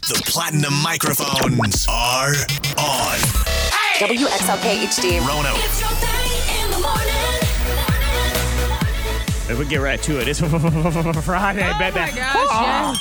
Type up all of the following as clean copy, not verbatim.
The platinum microphones are on. WXLK HD. Rono. It's your thing in the morning. If we get right to it, it's Friday, baby. Oh my gosh,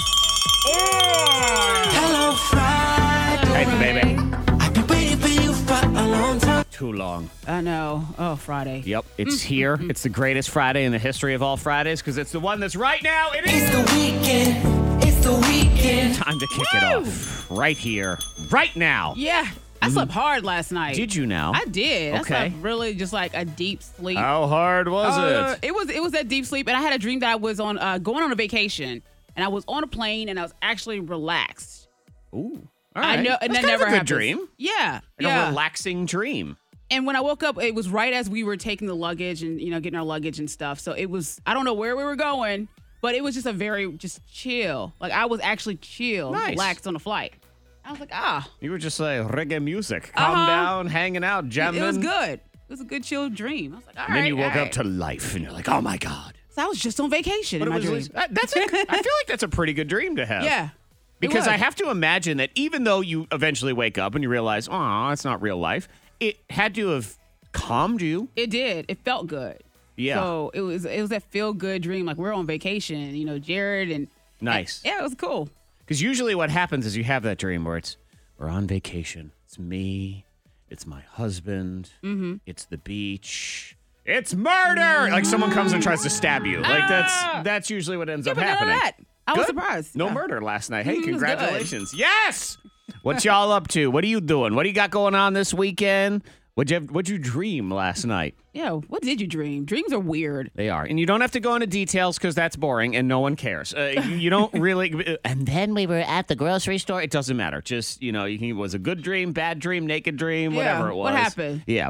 Hello, Friday. Hey, baby. I've been waiting for you for a long time. Too long. I know. Oh, Friday. Yep, it's here. It's the greatest Friday in the history of all Fridays because it's the one that's right now. It It's is the weekend. It's the weekend. time to kick it off. Right here, right now. Yeah. I slept hard last night. Did you now? I did. I Okay. slept really just like a deep sleep. How hard was it? It was that deep sleep, and I had a dream that I was on going on a vacation, and I was on a plane, and I was actually relaxed. Ooh. All I right. know, and That's that kind of never a good happens. dream. Yeah, Like yeah. a relaxing dream. And when I woke up, it was right as we were taking the luggage and getting our luggage and stuff. So it was I don't know where we were going, but it was just a very just chill. Like I was actually chill, Nice. relaxed on the flight. I was like, You were just like reggae music, calm down, hanging out, jamming. it was good. It was a good chill dream. I was like, all And then right, you woke all up right. to life, and you're like, oh my god. So I was just on vacation But in it my was dream. that's I feel like that's a pretty good dream to have. Yeah. Because it I was. have to imagine that even though you eventually wake up and you realize, oh, it's not real life, it had to have calmed you. It did. It felt good. Yeah. So it was that feel good dream. Like we're on vacation, Jared and Nice. yeah, it was cool. Because usually what happens is you have that dream where we're on vacation. It's me. It's my husband. Mm-hmm. It's the beach. It's murder! Like someone comes and tries to stab you. Like that's usually what ends up But none of happening. that. I was Good. surprised. No Yeah. murder last night. Hey, It was congratulations. Yes! What y'all up to? What are you doing? What do you got going on this weekend? What'd you dream last night? Yeah. What did you dream? Dreams are weird. They are. And you don't have to go into details because that's boring and no one cares. You don't really. And then we were at the grocery store. It doesn't matter. Just, it was a good dream, bad dream, naked dream, whatever it was. What happened? Yeah,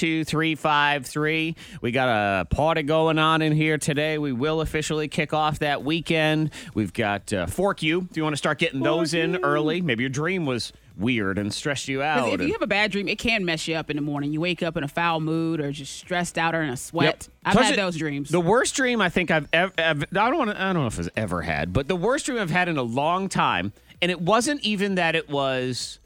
52353. We got a party going on in here today. We will officially kick off that weekend. We've got Fork You. Do you want to start getting those in early? Maybe your dream was weird and stressed you out. Because if you have a bad dream, it can mess you up in the morning. You wake up in a foul mood or just stressed out or in a sweat. Yep. I've Plus had it- those dreams. The worst dream I think I don't know if it's ever had, but the worst dream I've had in a long time, and it wasn't even that it was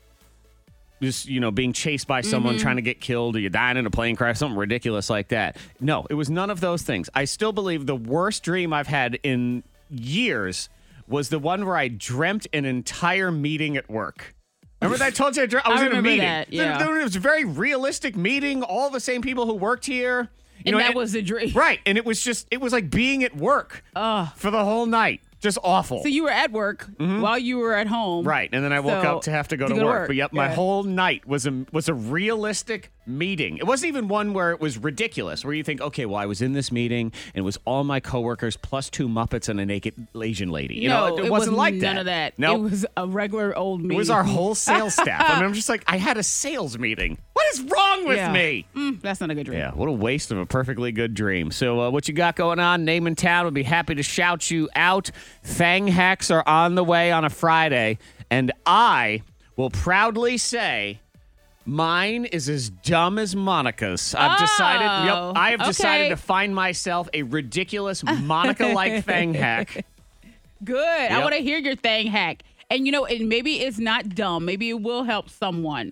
just, being chased by someone trying to get killed or you dying in a plane crash, something ridiculous like that. No, it was none of those things. I still believe the worst dream I've had in years was the one where I dreamt an entire meeting at work. Remember that I told you I was in a remember meeting? that, yeah. It was a very realistic meeting, all the same people who worked here. and that was the dream. Right. And it was like being at work for the whole night. Just awful. So you were at work while you were at home. Right. And then I woke So, up to have to go to work. But yep, my Yeah. whole night was a realistic meeting. It wasn't even one where it was ridiculous, where you think, okay, well, I was in this meeting and it was all my coworkers plus two Muppets and a naked Asian lady. You know, it wasn't like that. None of that. No. It was a regular old me. It was our whole sales staff. I mean, I'm just like, I had a sales meeting. What is wrong with Yeah. me? That's not a good dream. Yeah, what a waste of a perfectly good dream. So what you got going on? Name and town would be happy to shout you out. Fang hacks are on the way on a Friday. And I will proudly say mine is as dumb as Monica's. I have decided okay. to find myself a ridiculous Monica-like fang hack. Good. I Yep. want to hear your thing hack. And and maybe it's not dumb. Maybe it will help someone.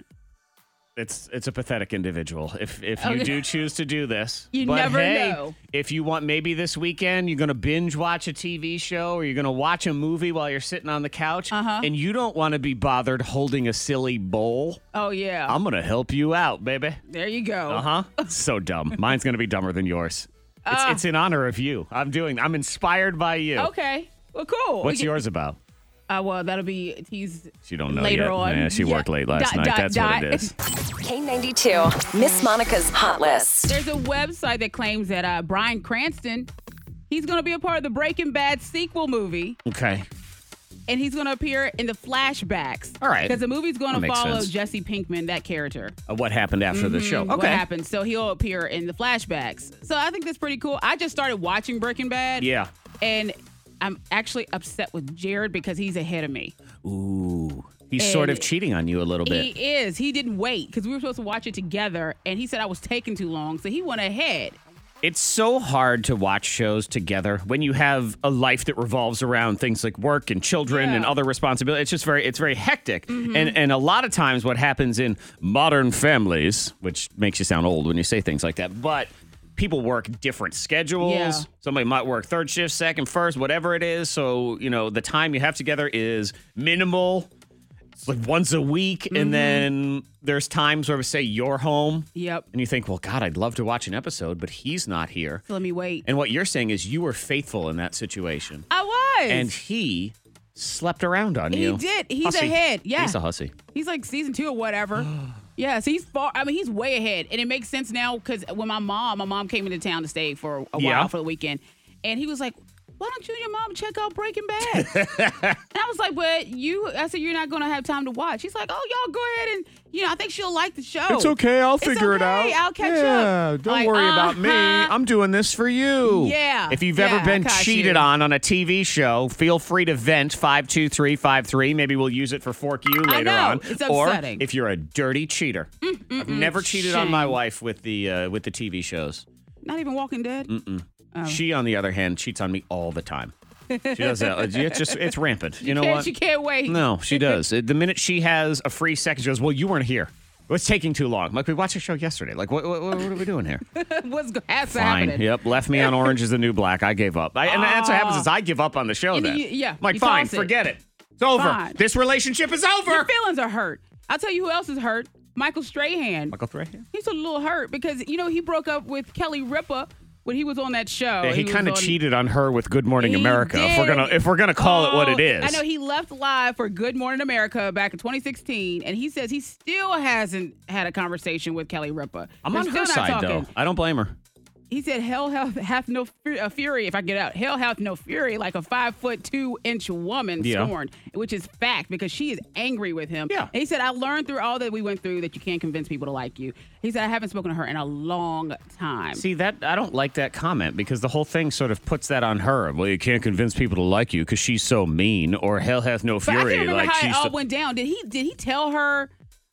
It's a pathetic individual if you do choose to do this. You But never hey, know. If you want, maybe this weekend you're going to binge watch a TV show or you're going to watch a movie while you're sitting on the couch and you don't want to be bothered holding a silly bowl, Oh, yeah. I'm going to help you out, baby. there you go. Uh-huh. So dumb. Mine's going to be dumber than yours. It's in honor of you. I'm inspired by you. Okay. Well, cool. What's yours about? Well, that'll be teased She don't know later yet. on. Yeah, she worked late last night. That's what it is. K92, Miss Monica's Hot List. There's a website that claims that Bryan Cranston, he's going to be a part of the Breaking Bad sequel movie, Okay. and he's going to appear in the flashbacks. All right. Because the movie's going That to makes follow sense. Jesse Pinkman, that character. What happened after the show? What happened. So he'll appear in the flashbacks. So I think that's pretty cool. I just started watching Breaking Bad. Yeah. And I'm actually upset with Jared because he's ahead of me. Ooh. He's sort of And cheating on you a little bit. He is. He didn't wait because we were supposed to watch it together, and he said I was taking too long, so he went ahead. It's so hard to watch shows together when you have a life that revolves around things like work and children and other responsibilities. It's very hectic. And a lot of times what happens in modern families, which makes you sound old when you say things like that, but people work different schedules. Yeah. Somebody might work third shift, second, first, whatever it is. So, the time you have together is minimal. It's like once a week, and then there's times where we say you're home. Yep. And you think, well, God, I'd love to watch an episode, but he's not here. So let me wait. And what you're saying is you were faithful in that situation. I was. And he slept around on He you. did. He's Hussy. ahead. Yeah. He's a hussy. He's like season 2 or whatever. Yeah, so he's far. I mean, he's way ahead, and it makes sense now because when my mom came into town to stay for a while for the weekend, and he was like, "Why don't you and your mom check out Breaking Bad?" And I was like, "But I said you're not going to have time to watch." He's like, "Oh, y'all go ahead and I think she'll like the show. It's okay. I'll figure it out. I'll catch yeah, up. Don't Like, worry about me. I'm doing this for you. Yeah. If you've Yeah, ever been I got cheated you. on a TV show, feel free to vent 52353. Maybe we'll use it for Fork You later know. on. It's or upsetting. if you're a dirty cheater. I've never cheated on my wife with the TV shows. Not even Walking Dead. She, on the other hand, cheats on me all the time. She does that. It's rampant. You know what? She can't wait. No, she does. The minute she has a free second, she goes, "Well, you weren't here. What's taking too long?" Like, we watched a show yesterday. Like, what are we doing here? What's Fine. happening? Yep. Left me on Orange is the New Black. I gave up. And that's what happens is I give up on the show And then. then I'm like, you fine, toss it. forget it. It's over. Fine. This relationship is over. Your feelings are hurt. I'll tell you who else is hurt. Michael Strahan. Michael Strahan? He's a little hurt because, he broke up with Kelly Ripa when he was on that show. Yeah, he kind of cheated on her with Good Morning He America. did. If we're gonna call it what it is. I know he left live for Good Morning America back in 2016, and he says he still hasn't had a conversation with Kelly Ripa. I'm They're on her still not side talking. though. I don't blame her. He said, "Hell hath no fury." If I get out, hell hath no fury like a 5'2" woman scorned, which is fact because she is angry with him. Yeah. And he said, "I learned through all that we went through that you can't convince people to like you." He said, "I haven't spoken to her in a long time." See, that I don't like that comment because the whole thing sort of puts that on her. Well, you can't convince people to like you because she's so mean, or hell hath no But I fury. can't remember Like how it she's all so- went down. Did he tell her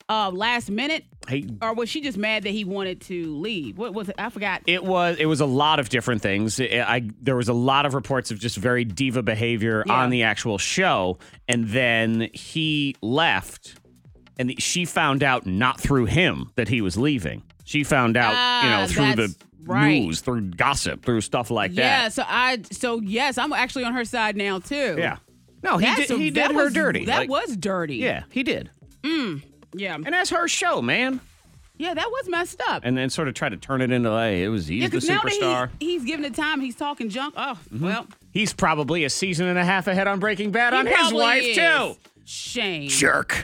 last minute, or was she just mad that he wanted to leave? What was it? I forgot. It was a lot of different things. There was a lot of reports of just very diva behavior on the actual show, and then he left, and she found out not through him that he was leaving. She found out, through the right. news, through gossip, through stuff like Yeah, that. so yes, I'm actually on her side now too. Yeah. No, he That's- did that her was- dirty. That Like, was dirty. yeah, he did. Yeah. And that's her show, man. Yeah, that was messed up. And then sort of tried to turn it into, hey, he's the 'cause now that superstar. he's giving it time, he's talking junk. Oh, well. He's probably a season and a half ahead on Breaking Bad on he his probably wife, is. too. Shame. Jerk.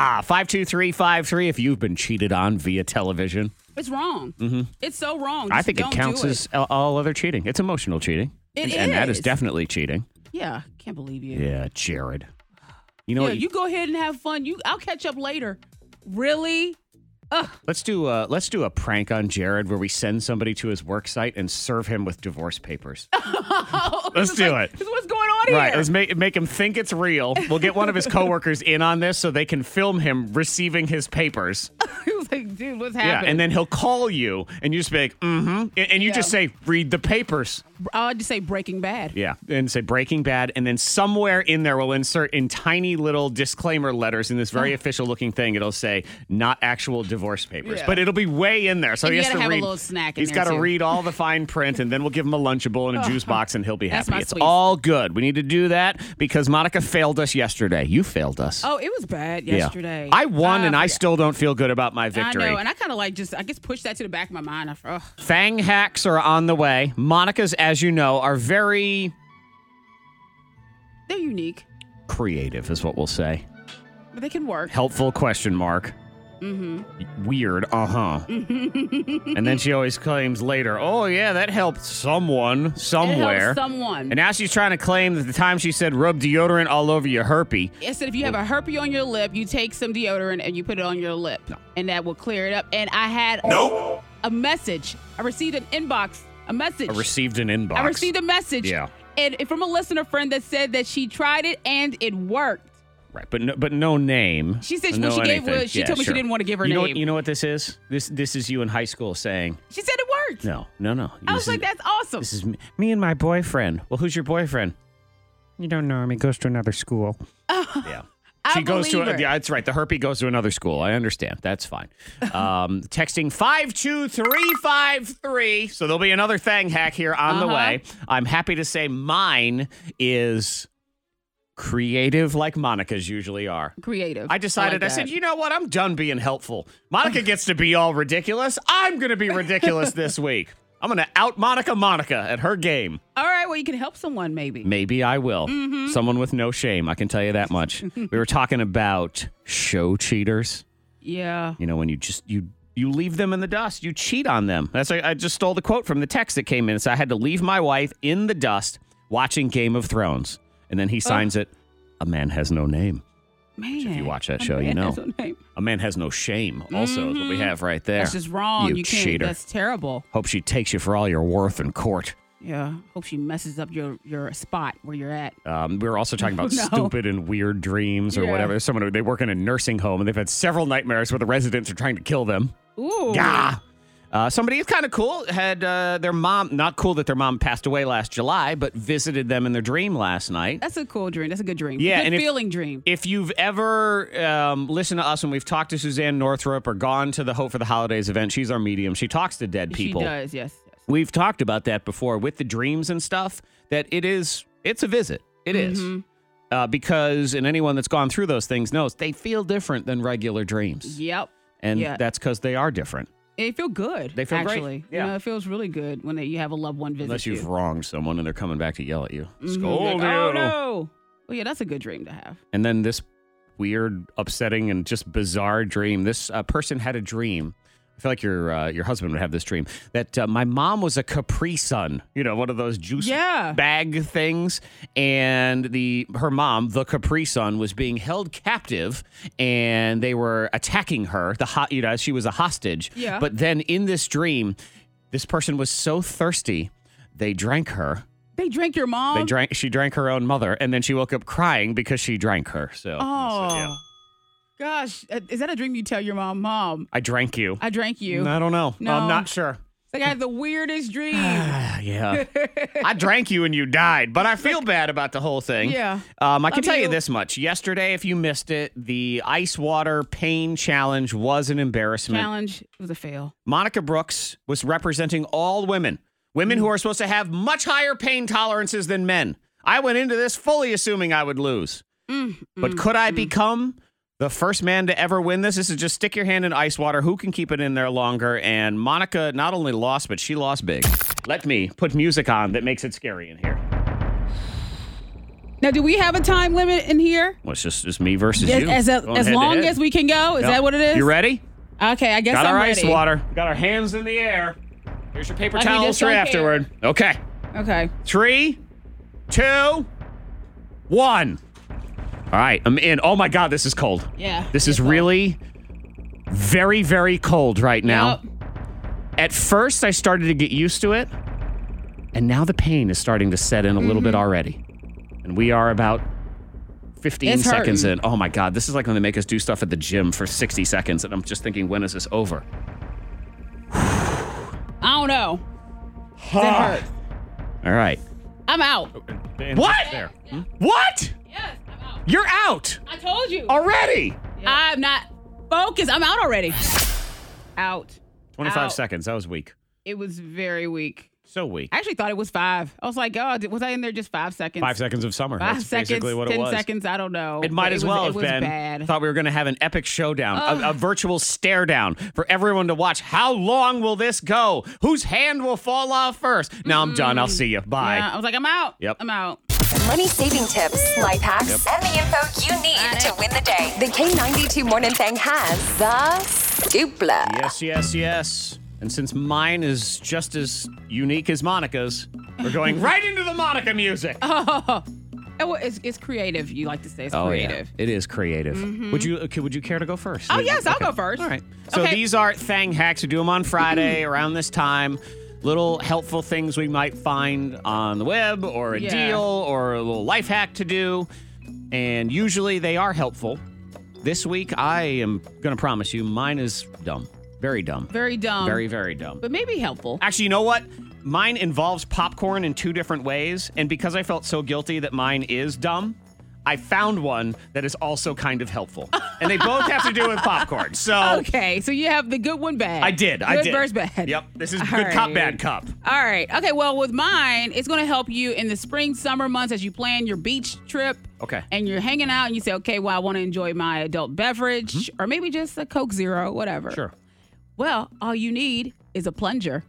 52353 if you've been cheated on via television. It's wrong. It's so wrong. I Just think it don't counts do as all other cheating. It's emotional cheating. And that is is. definitely cheating. Yeah, can't believe you. Yeah, Jared. You know Yeah, what? you go ahead and have fun. I'll catch up later. Really? Let's do a prank on Jared where we send somebody to his work site and serve him with divorce papers. Let's do it. This is what's going on Right, here. let's make him think it's real. We'll get one of his coworkers in on this so they can film him receiving his papers. He was like, dude, what's Yeah, happening? and then he'll call you, and you just be like, and you just say, read the papers. I'll just say Breaking Bad. Yeah, and say Breaking Bad, and then somewhere in there we'll insert in tiny little disclaimer letters in this very official-looking thing. It'll say, not actual divorce papers, Yeah. but it'll be way in there. So And he you has to gotta have a read. little snack in He's there, got to too. read all the fine print, and then we'll give him a Lunchable and a juice box, and he'll be That's happy. my It's sweet. all good. We need to do that because Monica failed us yesterday. You failed us. Oh, it was bad yesterday. I won, and I yeah. still don't feel good about my victory. I know, and I kind of like I guess push that to the back of my mind. Fang hacks are on the way. Monica's, as you know, are very They're unique, creative, is what we'll say. but they can work. Helpful question mark. Weird, and then she always claims later, oh yeah, that helped someone somewhere. It helps someone. And now she's trying to claim that the time she said rub deodorant all over your herpy. It said if you have a herpy on your lip, you take some deodorant and you put it on your lip, and that will clear it up. And I had a message. I received an inbox, a message. I received an inbox. I received a message. Yeah. And from a listener friend that said that she tried it and it worked. Right, but no name. She said no what she gave anything. was she Yeah, told me sure. she didn't want to give her you know name. What, you know what this is? This is you in high school saying, She said it heart. No. I was like, that's awesome. This is me and my boyfriend. Well, who's your boyfriend? You don't know him. He goes to another school. Yeah. She goes to her. yeah, that's right. The herpy goes to another school. I understand. That's fine. Texting 52353. So there'll be another thing hack here on the way. I'm happy to say mine is creative like Monica's usually are. Creative. I decided, I said, you know what? I'm done being helpful. Monica gets to be all ridiculous. I'm going to be ridiculous this week. I'm going to out Monica at her game. All right, well, you can help someone maybe. Maybe I will. Someone with no shame, I can tell you that much. We were talking about show cheaters. Yeah. You know, when you leave them in the dust, you cheat on them. I just stole the quote from the text that came in. So I had to leave my wife in the dust watching Game of Thrones. And then he signs it, A Man Has No Name. Man. Which if you watch that show, you know. A Man Has No Shame also is what we have right there. That's just wrong. You can't. Cheater. That's terrible. Hope she takes you for all your worth in court. Yeah. Hope she messes up your spot where you're at. We were also talking about stupid and weird dreams or whatever. There's someone they work in a nursing home and they've had several nightmares where the residents are trying to kill them. Ooh. Gah! Somebody kind of cool had their mom, not cool that their mom passed away last July, but visited them in their dream last night. That's a cool dream. That's a good dream. Yeah, good and feeling dream. If you've ever listened to us when we've talked to Suzanne Northrup or gone to the Hope for the Holidays event, she's our medium. She talks to dead people. She does, yes. We've talked about that before with the dreams and stuff, that it's a visit. It is. Because, and anyone that's gone through those things knows, they feel different than regular dreams. Yep. And that's because they are different. They feel good. They feel actually. great. Yeah. You know, it feels really good when you have a loved one visit Unless you. you've wronged someone and they're coming back to yell at you. Scold Like, you. oh, no. Well, yeah, that's a good dream to have. And then this weird, upsetting, and just bizarre dream. This person had a dream. I feel like your husband would have this dream that my mom was a Capri Sun, one of those juice bag things, and her mom, the Capri Sun, was being held captive, and they were attacking her. She was a hostage. Yeah. But then in this dream, this person was so thirsty, they drank her. They drank your mom? She drank her own mother, and then she woke up crying because she drank her. So. Oh. Gosh, is that a dream you tell your mom? Mom, I drank you. I drank you. I don't know. No. I'm not sure. It's like I had the weirdest dream. Yeah. I drank you and you died, but I feel bad about the whole thing. Yeah. I can tell you this much. Yesterday, if you missed it, the ice water pain challenge was an embarrassment. Challenge was a fail. Monica Brooks was representing all women who are supposed to have much higher pain tolerances than men. I went into this fully assuming I would lose. But could I become the first man to ever win this? This is just stick your hand in ice water. Who can keep it in there longer? And Monica not only lost, but she lost big. Let me put music on that makes it scary in here. Now, do we have a time limit in here? Well, it's just me versus you. As long as we can go? Is that what it is? You ready? Okay, I guess I'm ready. Got our ice water. Got our hands in the air. Here's your paper towels for afterward. Okay. 3, 2, 1. All right, I'm in. Oh, my God, this is cold. Yeah. This is really very, very cold right now. Yep. At first, I started to get used to it, and now the pain is starting to set in a little bit already. And we are about 15 seconds in. Oh, my God, this is like when they make us do stuff at the gym for 60 seconds, and I'm just thinking, when is this over? I don't know. Does it hurt? All right. I'm out. What? Yeah. What? Yes, I'm out. You're out I told you. already. I'm not focused. I'm out already. Out. 25 Out. seconds. That was weak. It was very weak. So weak. I actually thought it was 5. I was like, oh, was I in there just 5 seconds? 5 seconds of summer. 5 That's seconds, basically what 10 it was. seconds, I don't know. It might as well have it was been. bad. Thought we were going to have an epic showdown, a virtual stare down for everyone to watch. How long will this go? Whose hand will fall off first? Now I'm done. I'll see you. Bye. Yeah, I was like, I'm out. Yep. I'm out. Money saving tips, life hacks, and the info you need to win the day. The K92 Morning Thing has the dupla. Yes. And since mine is just as unique as Monica's, we're going right into the Monica music. It's creative. You like to say it's creative. Yeah. It is creative. Would you care to go first? Oh, yes, I'll go first. All right. So these are Thang hacks. We do them on Friday around this time. Little helpful things we might find on the web or a deal or a little life hack to do. And usually they are helpful. This week, I am going to promise you mine is dumb. Very dumb. Very dumb. Very, very dumb. But maybe helpful. Actually, you know what? Mine involves popcorn in 2 different ways. And because I felt so guilty that mine is dumb, I found one that is also kind of helpful. And they both have to do with popcorn. So Okay, so you have the good one, bad. I did. Good versus bad. Yep. This is All good cup, right. bad cup. All right. Okay, well, with mine, it's going to help you in the spring, summer months as you plan your beach trip. Okay. And you're hanging out and you say, okay, well, I want to enjoy my adult beverage or maybe just a Coke Zero, whatever. Sure. Well, all you need is a plunger.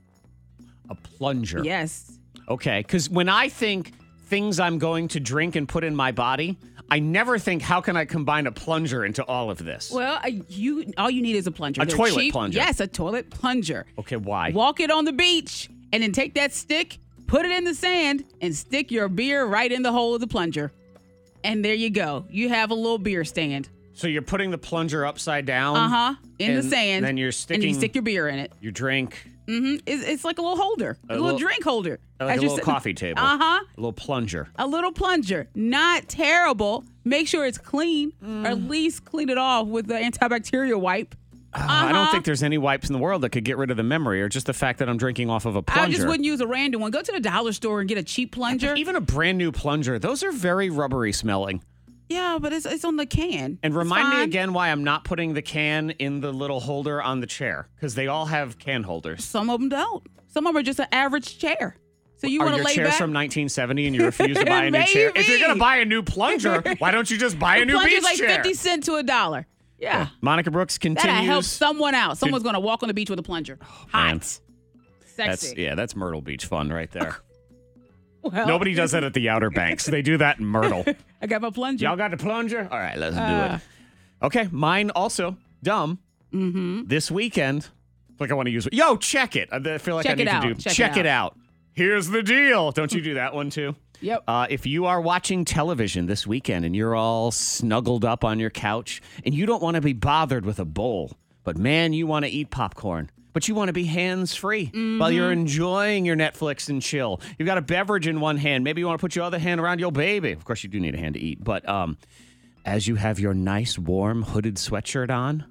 A plunger. Yes. Okay. Because when I think things I'm going to drink and put in my body, I never think, how can I combine a plunger into all of this? Well, all you need is a plunger. A They're toilet cheap. plunger. Yes, a toilet plunger. Okay, why? Walk it on the beach and then take that stick, put it in the sand, and stick your beer right in the hole of the plunger. And there you go. You have a little beer stand. So you're putting the plunger upside down? In the and sand. Then you're sticking And you stick your beer in it. your drink, It's like a little holder, a little little- drink holder. like a As you're little sitting- coffee table. Uh-huh. A little plunger. A little plunger. Not terrible. Make sure it's clean, or at least clean it off with the antibacterial wipe. I don't think there's any wipes in the world that could get rid of the memory or just the fact that I'm drinking off of a plunger. I just wouldn't use a random one. Go to the dollar store and get a cheap plunger. Even a brand new plunger, those are very rubbery smelling. Yeah, but it's on the can. And It's remind me fine. again why I'm not putting the can in the little holder on the chair, because they all have can holders. Some of them don't. Some of them are just an average chair. So you Are want to your lay chairs back. from 1970 and you refuse to buy a new chair? If you're going to Maybe. buy a new plunger, why don't you just buy a new Plunger's beach like chair? 50 cents to $1. Yeah. Monica Brooks continues. That'll help someone out. Someone's going to walk on the beach with a plunger. man. Hot. Sexy. That's Myrtle Beach fun right there. Well, Nobody does that at the Outer Banks. They do that in Myrtle. I got my plunger. Y'all got the plunger? All right, let's do it. Okay, mine also dumb. This weekend, like I want to use it. Yo, check it. I feel like Check I it need out. to do. Check it it out. Here's the deal. Don't you do that one too? Yep. If you are watching television this weekend and you're all snuggled up on your couch and you don't want to be bothered with a bowl, but man, you want to eat popcorn, but you want to be hands-free while you're enjoying your Netflix and chill. You've got a beverage in one hand. Maybe you want to put your other hand around your baby. Of course, you do need a hand to eat. But as you have your nice, warm, hooded sweatshirt on,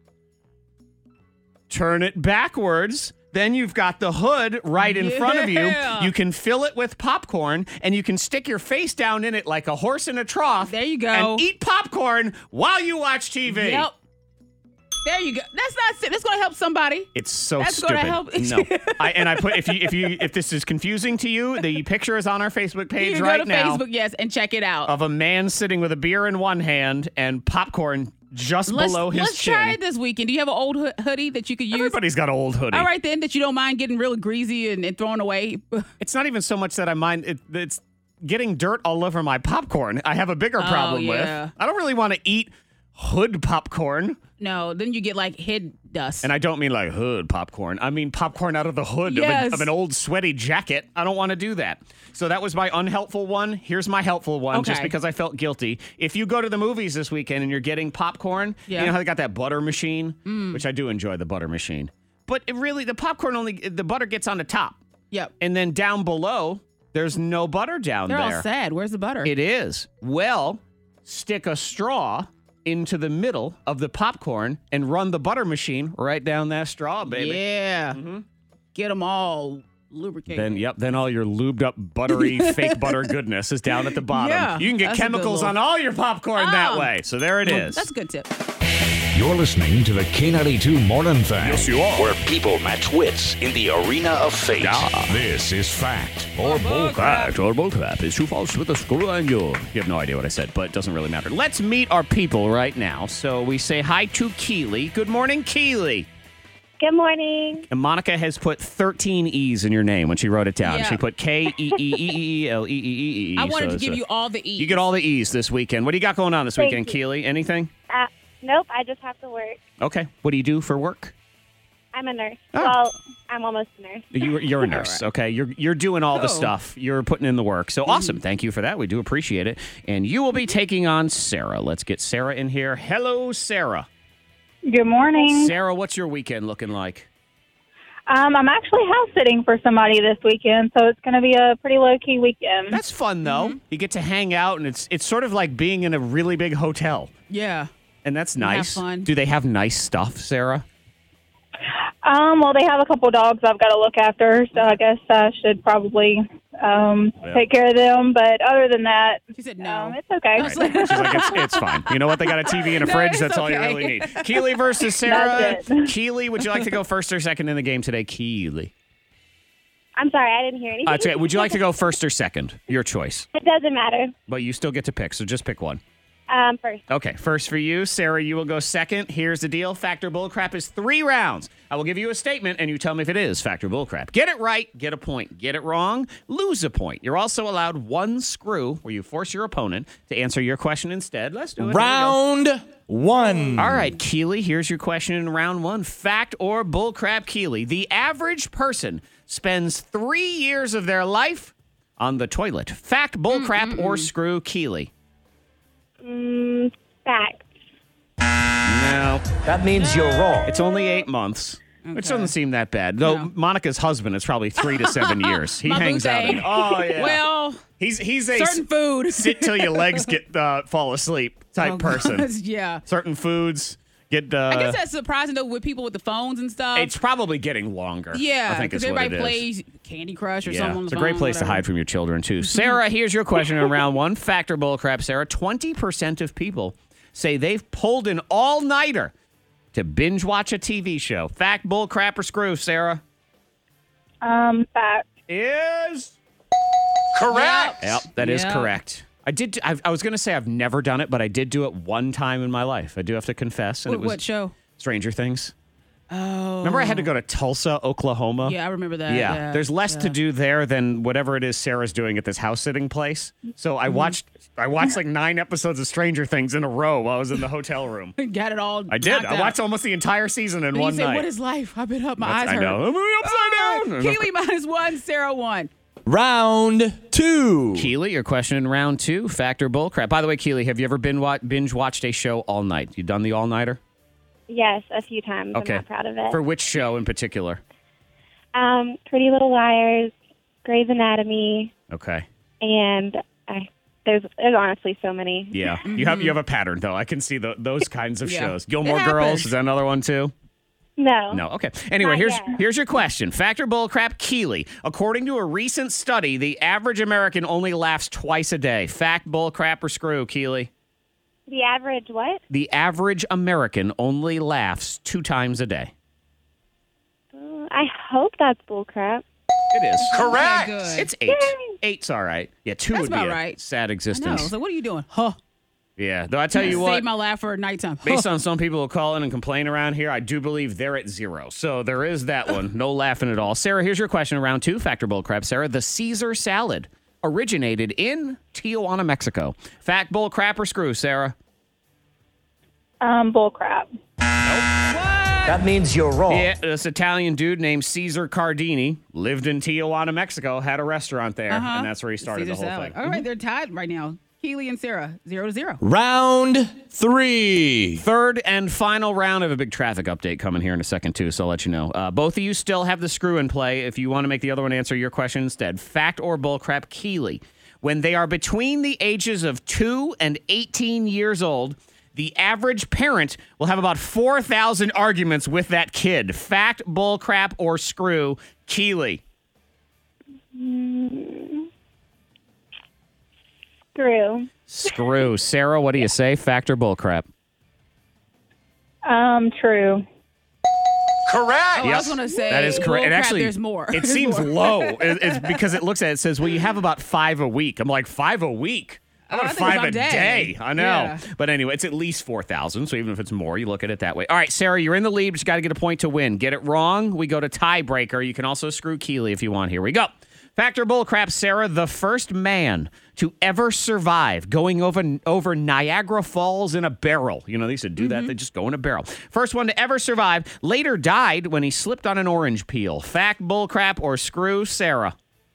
turn it backwards. Then you've got the hood right in front of you. Yeah. You can fill it with popcorn, and you can stick your face down in it like a horse in a trough. There you go. And eat popcorn while you watch TV. Yep. There you go. That's going to help somebody. It's so That's stupid. gonna help. No, I put if this is confusing to you, the picture is on our Facebook page You can right go to now Facebook, yes, and check it out. of a man sitting with a beer in one hand and popcorn just below his let's chin. try it this weekend. Do you have an old hoodie that you could use? Everybody's got an old hoodie. All right, then, that you don't mind getting really greasy and thrown away. It's not even so much that I mind. It's getting dirt all over my popcorn. I have a bigger problem yeah. with. I don't really want to eat hood popcorn. No, then you get like head dust. And I don't mean like hood popcorn. I mean popcorn out of the hood Yes. of an old sweaty jacket. I don't want to do that. So that was my unhelpful one. Here's my helpful one, just Okay. because I felt guilty. If you go to the movies this weekend and you're getting popcorn, Yeah. you know how they got that butter machine? Which I do enjoy the butter machine. But it really, the popcorn the butter gets on the top. Yep. And then down below, there's no butter down They're there. all sad. Where's the butter? It is. Well, stick a straw into the middle of the popcorn and run the butter machine right down that straw, baby. Yeah. Get them all lubricated. Then all your lubed up buttery fake butter goodness is down at the bottom. Yeah, You can get that's a good chemicals little- on all your popcorn that Oh. way. So there it is. That's a good tip. You're listening to the K92 Morning Thing. Yes, you are. Where people match wits in the arena of fate. This is fact or bullcrap. Fact or bullcrap is true false with a screw on you. You have no idea what I said, but it doesn't really matter. Let's meet our people right now. So we say hi to Keely. Good morning, Keely. Good morning. And Monica has put 13 E's in your name when she wrote it down. Yeah. She put Keeeeeleeee. I wanted to So give you all the E's. You get all the E's this weekend. What do you got going on this Thank weekend, you. Keely? Anything? Nope, I just have to work. Okay. What do you do for work? I'm a nurse. Oh. Well, I'm almost a nurse. You're a nurse, okay? You're doing all the Cool. stuff. You're putting in the work. So awesome. Thank you for that. We do appreciate it. And you will be taking on Sarah. Let's get Sarah in here. Hello, Sarah. Good morning. Sarah, what's your weekend looking like? I'm actually house sitting for somebody this weekend, so it's going to be a pretty low-key weekend. That's fun, though. You get to hang out, and it's sort of like being in a really big hotel. Yeah. And that's have nice. fun. Do they have nice stuff, Sarah? Well, they have a couple dogs I've got to look after, so I guess I should probably take care of them. But other than that, She said no. it's okay. She's like, it's fine. You know what? They got a TV and a No, fridge. it's That's all you okay. really need. Keely versus Sarah. That's it. Keely, would you like to go first or second in the game today? Keely. I'm sorry, I didn't hear anything. It's okay. Would you like to go first or second? Your choice. It doesn't matter. But you still get to pick, so just pick one. First. Okay, first for you. Sarah, you will go second. Here's the deal. Fact or bullcrap is 3 rounds. I will give you a statement, and you tell me if it is fact or bullcrap. Get it right, get a point. Get it wrong, lose a point. You're also allowed 1 screw where you force your opponent to answer your question instead. Let's do it. Round 1. All right, Keely, here's your question in round 1. Fact or bullcrap, Keely. The average person spends 3 years of their life on the toilet. Fact, bullcrap, or screw, Keely. Fact. No. That means you're wrong. It's only 8 months. Which doesn't seem that bad. Though No. Monica's husband is probably 3 to 7 years. He My hangs out. boo-thing. Oh yeah. Well, he's a certain food. sit till your legs get fall asleep type person. Yeah. Certain foods get. I guess that's surprising though with people with the phones and stuff. It's probably getting longer. Yeah, I think because is what everybody it is. plays Candy Crush or something on the It's a phone. great place to hide from your children too. Sarah, here's your question in round 1. Fact or bullcrap, Sarah? 20% of people say they've pulled an all-nighter to binge watch a TV show. Fact, bull, crap, or screw, Sarah? Fact. Is Correct. Yep, that is Yep. correct. I was going to say I've never done it, but I did do it one time in my life. I do have to confess. And it was What show? Stranger Things. Oh. Remember I had to go to Tulsa, Oklahoma? Yeah, I remember that. Yeah. There's less to do there than whatever it is Sarah's doing at this house sitting place. So I watched like 9 episodes of Stranger Things in a row while I was in the hotel room. Got it all. I did. knocked I out. watched almost the entire season in And one you said, night. "What is life? I've been up. My eyes I hurt." know. I'm upside down. Keely -1, Sarah 1. Round 2. Keely, your question in round 2, fact or bullcrap. By the way, Keely, have you ever binge watched a show all night? You done the all-nighter? Yes, a few times. Okay. I'm not proud of it. For which show in particular? Pretty Little Liars, Grey's Anatomy, Okay. and there's honestly so many. Yeah. You have a pattern, though. I can see those kinds of Yeah. shows. Gilmore It Girls, happens. is that another one, too? No. No. Okay. Anyway, Not yet. here's your question. Fact or bullcrap, Keely. According to a recent study, the average American only laughs twice a day. Fact, bullcrap, or screw, Keely? The average what? The average American only laughs 2 times a day. I hope that's bullcrap. It is. Correct. Okay, good. It's 8. 8's all right. Yeah, 2 That's would be about a right. sad I know. existence. So what are you doing? Huh? Yeah. Though I tell you what, Save my laugh for nighttime. based Huh. on some people who call in and complain around here, I do believe they're at 0. So there is that one. No laughing at all. Sarah, here's your question in round 2. Fact or bullcrap, Sarah? The Caesar salad originated in Tijuana, Mexico. Fact, bullcrap, or screw, Sarah? Bull crap. That means you're wrong. Yeah, this Italian dude named Caesar Cardini lived in Tijuana, Mexico, had a restaurant there, and that's where he started Caesar the whole salad. thing. All right, they're tied right now. Keely and Sarah, 0-0. Round 3. Third and final round. I have a big traffic update coming here in a second, too, so I'll let you know. Both of you still have the screw in play if you want to make the other one answer your question instead. Fact or bullcrap, Keely. When they are between the ages of 2 and 18 years old, the average parent will have about 4,000 arguments with that kid. Fact, bullcrap, or screw, Keely. Screw. Screw. Sarah, what do you say? Fact or bullcrap? True. Correct. Oh, I was going to say, that is correct. bull It crap, actually, there's more. It There's seems more. low. It's because it looks at it, says, well, you have about 5 a week. I'm like, 5 a week? How I about think it's 5 a a day. day? I know. Yeah. But anyway, it's at least 4,000. So even if it's more, you look at it that way. All right, Sarah, you're in the lead, but you got to get a point to win. Get it wrong, we go to tiebreaker. You can also screw Keely if you want. Here we go. Fact or bullcrap, Sarah, the first man to ever survive going over Niagara Falls in a barrel. You know, they used to do that. They just go in a barrel. First one to ever survive, later died when he slipped on an orange peel. Fact, bullcrap, or screw, Sarah?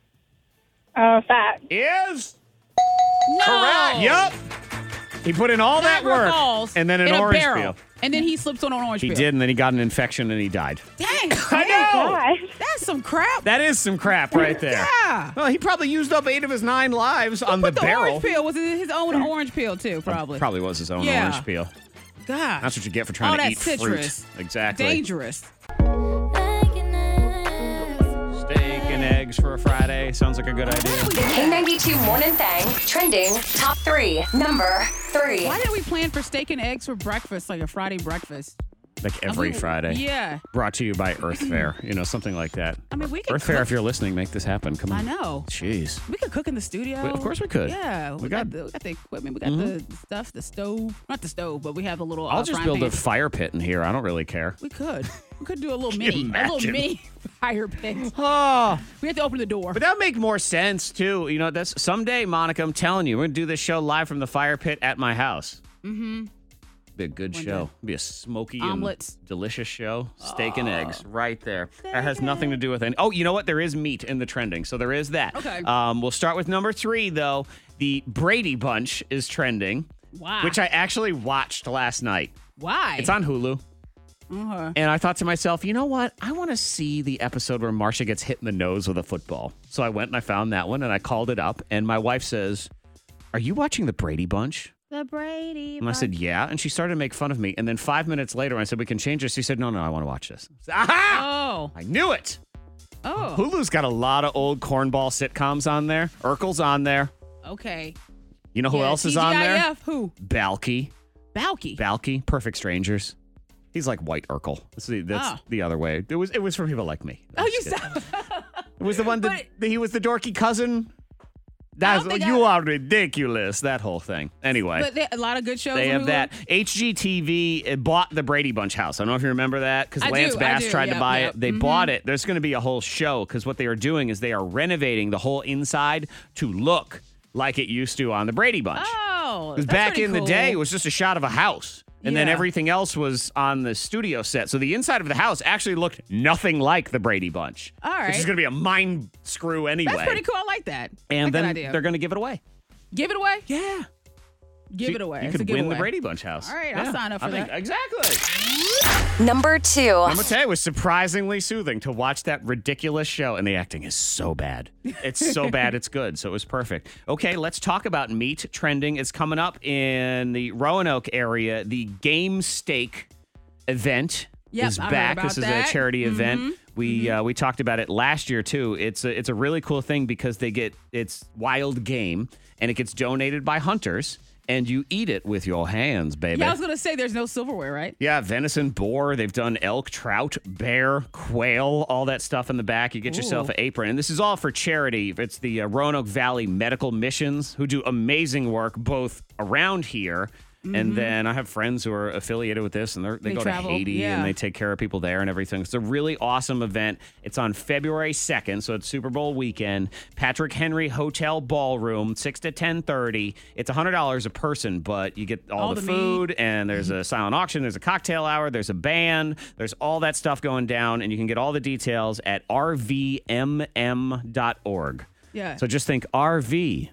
Fact. Is No. correct. Yup. He put in all that Niagara work Falls and then an in a orange barrel. peel. And then he slips on an orange He peel. did, and then he got an infection and he died. Dang. I know. God. That's some crap. That is some crap right there. Yeah. Well, he probably used up 8 of his 9 lives on the But the barrel. orange peel, was it his own orange peel too, probably? Probably was his own Yeah. orange peel. God. That's what you get for trying All to that eat citrus. fruit. Exactly. Dangerous. La a Friday. Sounds like a good idea. The K92 Morning Thang trending top 3. Number 3. Why didn't we plan for steak and eggs for breakfast, like a Friday breakfast? Like every Friday. Yeah. Brought to you by Earth Fair. Something like that. I mean, we could Earth Fair, if you're listening, make this happen. Come on. I know. Jeez. We could cook in the studio. Of course we could. Yeah. We got the equipment. We got the stuff, the stove. Not the stove, but we have a little I'll just frying build pan. a fire pit in here. I don't really care. We could. We could do a little Can you mini fire pit. Oh. We have to open the door. But that would make more sense, too. That's someday, Monica, I'm telling you, we're going to do this show live from the fire pit at my house. Mm-hmm. Be a good show. Be a smoky Omelets. and delicious show. Steak and eggs right there. That has nothing to do with any. Oh, you know what? There is meat in the trending, so there is that. Okay. We'll start with number 3, though. The Brady Bunch is trending. Wow. Which I actually watched last night. Why? It's on Hulu. Uh-huh. And I thought to myself, you know what? I want to see the episode where Marcia gets hit in the nose with a football. So I went and I found that one and I called it up. And my wife says, "Are you watching the Brady Bunch?" The Brady And I said, "Yeah." And she started to make fun of me. And then 5 minutes later, I said, "We can change this." She said, No, I want to watch this. I said, aha! Oh. I knew it. Oh. Hulu's got a lot of old cornball sitcoms on there. Urkel's on there. Okay. You know who else is on there? TGIF, who? Balky. Balky. Perfect Strangers. He's like White Urkel. That's the other way. It was for people like me. Oh, you said. It was the one that he was the dorky cousin. You are ridiculous. That whole thing. Anyway. But a lot of good shows. They on have Hulu. that. HGTV bought the Brady Bunch house. I don't know if you remember that because Lance Bass tried to buy it. They bought it. There's going to be a whole show because what they are doing is they are renovating the whole inside to look like it used to on the Brady Bunch. Oh, Because back in the day, it was just a shot of a house. And then Yeah. everything else was on the studio set. So the inside of the house actually looked nothing like the Brady Bunch. All right. Which is going to be a mind screw anyway. That's pretty cool. I like that. And That's a then good idea. they're going to give it away. Give it away? Yeah. Give it away. You It's a could win the giveaway. Brady Bunch house. All right, I'll sign up for that. Exactly. Number 2. I'm going to tell you, it was surprisingly soothing to watch that ridiculous show. And the acting is so bad. It's so bad, it's good. So it was perfect. Okay, let's talk about meat trending. It's coming up in the Roanoke area. The Game Steak event is I heard back. about This is that. a charity event. We talked about it last year, too. It's a really cool thing because it's wild game, and it gets donated by hunters. And you eat it with your hands, baby. Yeah, I was going to say there's no silverware, right? Yeah, venison, boar. They've done elk, trout, bear, quail, all that stuff in the back. You get yourself an apron. And this is all for charity. It's the Roanoke Valley Medical Missions who do amazing work both around here. And then I have friends who are affiliated with this, and they go travel, to Haiti yeah. and they take care of people there and everything. It's a really awesome event. It's on February 2nd, so it's Super Bowl weekend. Patrick Henry Hotel Ballroom, 6 to 10:30. It's $100 a person, but you get all the food, and there's a silent auction, there's a cocktail hour, there's a band, there's all that stuff going down, and you can get all the details at rvmm.org. Yeah. So just think RV.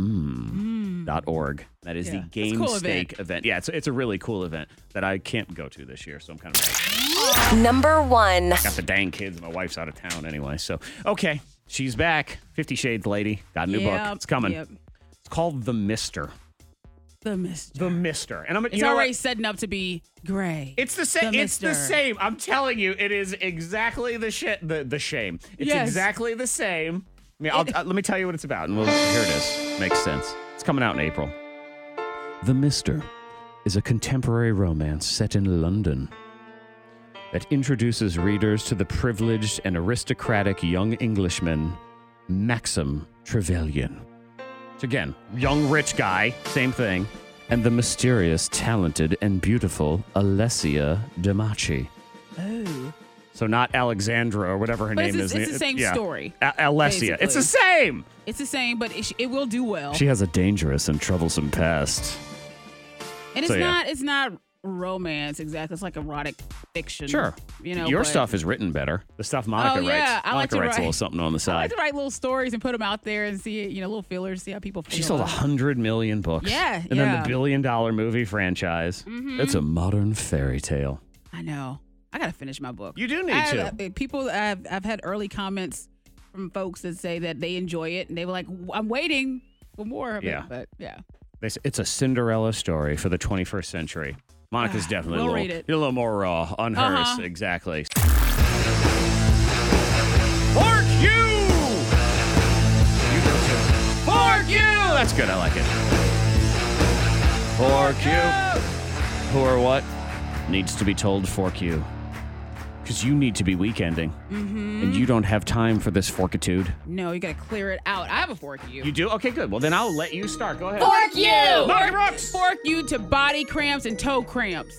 .org. That is the Yeah. Game It's a cool Steak event. Yeah, it's a really cool event that I can't go to this year, so I'm kind of Number 1. got the dang kids. My wife's out of town anyway, so okay, she's back. 50 Shades Lady got a new book. It's coming. Yep. It's called The Mister. The Mister. The Mister, and It's already setting up to be gray. It's the same. The It's the Mister. same. I'm telling you, it is exactly the shit. The shame. It's Yes. exactly the same. I mean, let me tell you what it's about, and here it is. Makes sense. It's coming out in April. The Mister is a contemporary romance set in London that introduces readers to the privileged and aristocratic young Englishman, Maxim Trevelyan. So again, young rich guy, same thing, and the mysterious, talented, and beautiful Alessia Damaci. Oh. So not Alexandra or whatever her But name is. it's the same story, Alessia. It's the basically. same. It's the same, but it will do well. She has a dangerous and troublesome past. And So, yeah. it's not romance exactly. It's like erotic fiction. Sure. Your Your stuff is written better. The stuff Monica Oh, yeah. writes. I like Monica to writes a write- little something on the I side. like to write little stories and put them out there and see, little fillers, see how people feel. She sold about it. 100 million books. Yeah, And then yeah. the $1 billion movie franchise. It's a modern fairy tale. I know. I got to finish my book. You do need to. People, I've had early comments from folks that say that they enjoy it, and they were like, "I'm waiting for more of Yeah. it." But yeah, They say it's a Cinderella story for the 21st century. Monica's definitely we'll a read little, it. a little more raw on hers. Uh-huh. Exactly. Pork you! that's good. I like it. Fork you. Who or what needs to be told fork you? Because you need to be weekending. And you don't have time for this forkitude. No, you got to clear it out. I have a fork you. You do? Okay, good. Well, then I'll let you start. Go ahead. Fork you! Mark Brooks! Fork you to body cramps and toe cramps.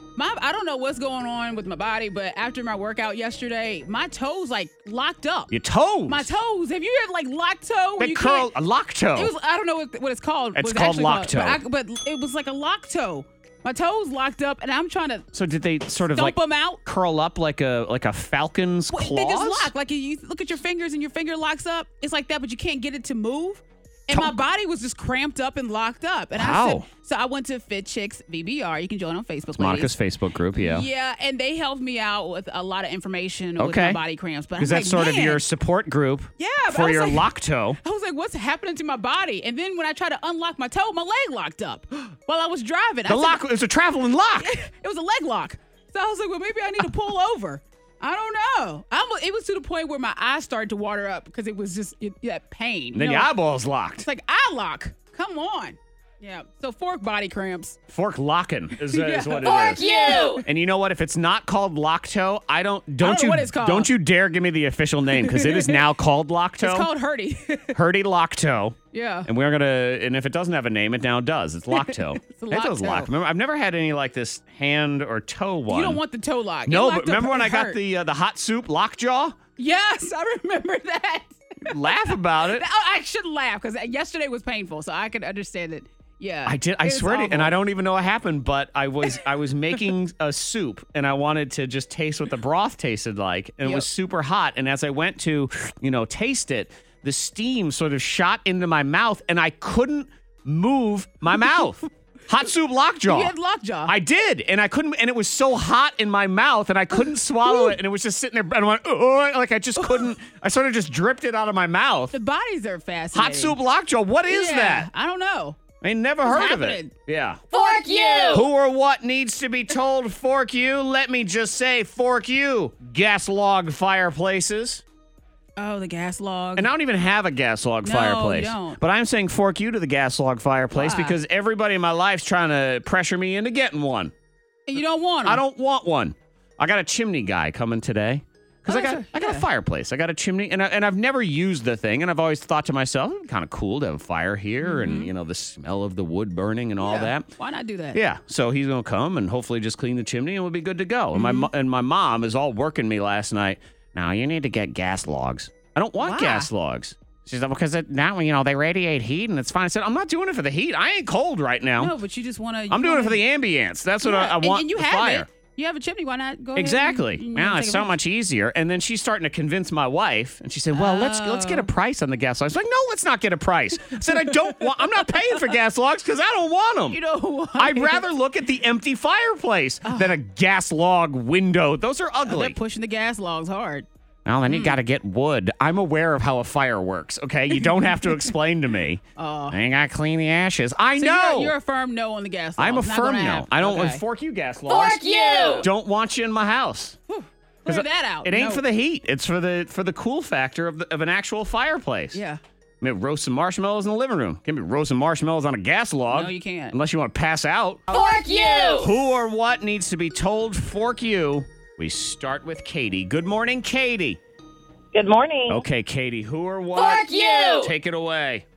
I don't know what's going on with my body, but after my workout yesterday, my toes like locked up. Your toes? My toes. Have you ever like locked toe? They curl a lock toe. It was, I don't know what it's called. It's called lock toe. But it was like a lock toe. My toes locked up, and I'm trying to. So did they sort of stomp them out? Curl up like a falcon's claws? They just lock. Like you look at your fingers, and your finger locks up. It's like that, but you can't get it to move. And my body was just cramped up and locked up. And I said, so I went to Fit Chicks VBR. You can join on Facebook. It's Monica's Facebook group, yeah. Yeah, and they helped me out with a lot of information with my body cramps. Because that's sort of your support group for your lock toe. I was like, what's happening to my body? And then when I tried to unlock my toe, my leg locked up while I was driving. It was a traveling lock. It was a leg lock. So I was like, well, maybe I need to pull over. I don't know. It was to the point where my eyes started to water up because it was just that pain. And then your eyeballs locked. It's like eye lock. Come on. Yeah. So fork body cramps. Fork locking is what it is. Fork you! And you know what? If it's not called lock toe, don't know what it's called. Don't you dare give me the official name because it is now called lock toe. It's called Herdy. Herdy lock toe. Yeah. And and if it doesn't have a name, it now does. It's lock toe. It's a lock toe. Lock. Remember, I've never had any like this hand or toe one. You don't want the toe lock. No, but remember when I got the hot soup lockjaw? Yes, I remember that. Laugh about it. I shouldn't laugh because yesterday was painful, so I could understand it. Yeah, I did. I swear to you, and I don't even know what happened, but I was making a soup, and I wanted to just taste what the broth tasted like, and it was super hot. And as I went to, taste it, the steam sort of shot into my mouth, and I couldn't move my mouth. Hot soup lockjaw. You had lockjaw. I did, and I couldn't, and it was so hot in my mouth, and I couldn't swallow it, and it was just sitting there, and I went, like I just couldn't. I sort of just dripped it out of my mouth. The bodies are fascinating. Hot soup lockjaw. What is that? I don't know. I never heard of it. Yeah. Fork you! Who or what needs to be told fork you? Let me just say fork you. Gas log fireplaces. Oh, the gas log. And I don't even have a gas log fireplace. You don't. But I'm saying fork you to the gas log fireplace because everybody in my life's trying to pressure me into getting one. And you don't want them. I don't want one. I got a chimney guy coming today. Because I got a fireplace. I got a chimney, and I've never used the thing, and I've always thought to myself, kind of cool to have a fire here, and the smell of the wood burning and all that. Why not do that? Yeah. So he's gonna come and hopefully just clean the chimney, and we'll be good to go. And my mom is all working me last night. Now you need to get gas logs. I don't want gas logs. She's like, because now they radiate heat and it's fine. I said, I'm not doing it for the heat. I ain't cold right now. No, but you just want to. I'm doing it for the ambience. That's what I want. And you have fire. It. You have a chimney. Why not go exactly. ahead and Now it's so much easier. And then she's starting to convince my wife, and she said, "Well, let's get a price on the gas logs." I was like, "No, let's not get a price." I said, I'm not paying for gas logs because I don't want them. You don't want I'd rather look at the empty fireplace than a gas log window. Those are ugly. They're pushing the gas logs hard. Well, then you got to get wood. I'm aware of how a fire works, okay? You don't have to explain to me. I got to clean the ashes. I know. You're a firm no on the gas logs. I'm a firm no. I don't fork you gas logs. Fork you! Don't want you in my house. Clear that out. It ain't for the heat. It's for the cool factor of an actual fireplace. Yeah. Maybe roast some marshmallows in the living room. Can't be roasting marshmallows on a gas log. No, you can't. Unless you want to pass out. Fork you! Who or what needs to be told fork you? We start with Katie. Good morning, Katie. Good morning. Okay, Katie, who or what? Fork you! Take it away.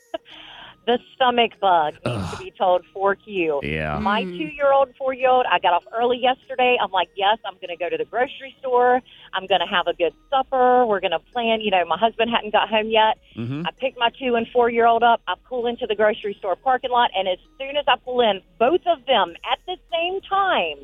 The stomach bug needs to be told fork you. Yeah. My 2-year-old and 4-year-old, I got off early yesterday. I'm like, yes, I'm going to go to the grocery store. I'm going to have a good supper. We're going to plan. My husband hadn't got home yet. Mm-hmm. I picked my 2 and 4-year-old up. I pull into the grocery store parking lot, and as soon as I pull in, both of them at the same time,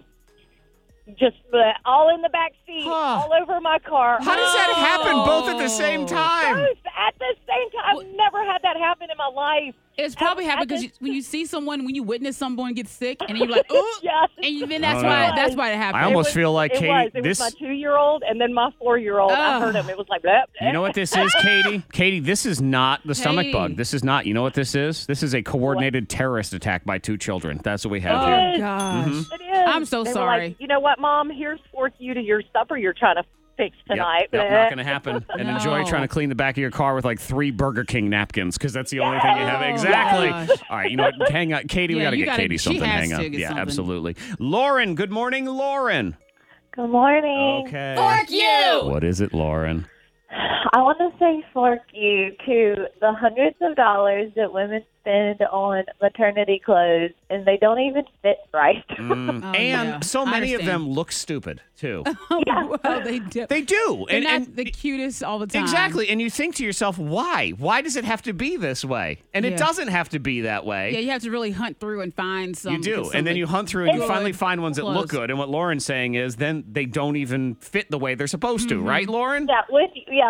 just all in the back seat, all over my car. How does that happen both at the same time? Both at the same time. I've never had that happen in my life. It's probably happened because when you see someone, when you witness someone get sick, and you're like, oh, yes. And then that's why it happened. I almost feel like Katie. It was my 2-year-old and then my 4-year-old. I heard him. It was like, bleh. You know what this is, Katie? Katie, this is not the stomach bug. This is not. You know what this is? This is a coordinated terrorist attack by 2 children. That's what we have here. Oh, gosh. Mm-hmm. It is. I'm so they sorry. Were like, you know what, Mom? Here's fork you to your supper you're trying to fixed Yep, tonight. not going to happen. And No. enjoy trying to clean the back of your car with like 3 Burger King napkins because that's the only thing you have. Exactly. gosh. All right, you know what? Hang on. Katie, we Yeah, got to you get gotta- Katie she something. has Hang on. to get Yeah, something. absolutely. Lauren, good morning, Lauren. Good morning. Okay. Fork you! What is it, Lauren? I want to say fork you to the hundreds of dollars that women spend on maternity clothes, and they don't even fit right. And yeah. so I many of understand. them look stupid, too. Well, they do. They do. They're And not the cutest all the time. exactly. And you think to yourself, why? Why does it have to be this way? And it Yeah. doesn't have to be that way. Yeah, you have to really hunt through and find some. You do. some And then like you hunt through and you good finally find ones that look clothes. good. And what Lauren's saying is then they don't even fit the way they're supposed to, right, Lauren? with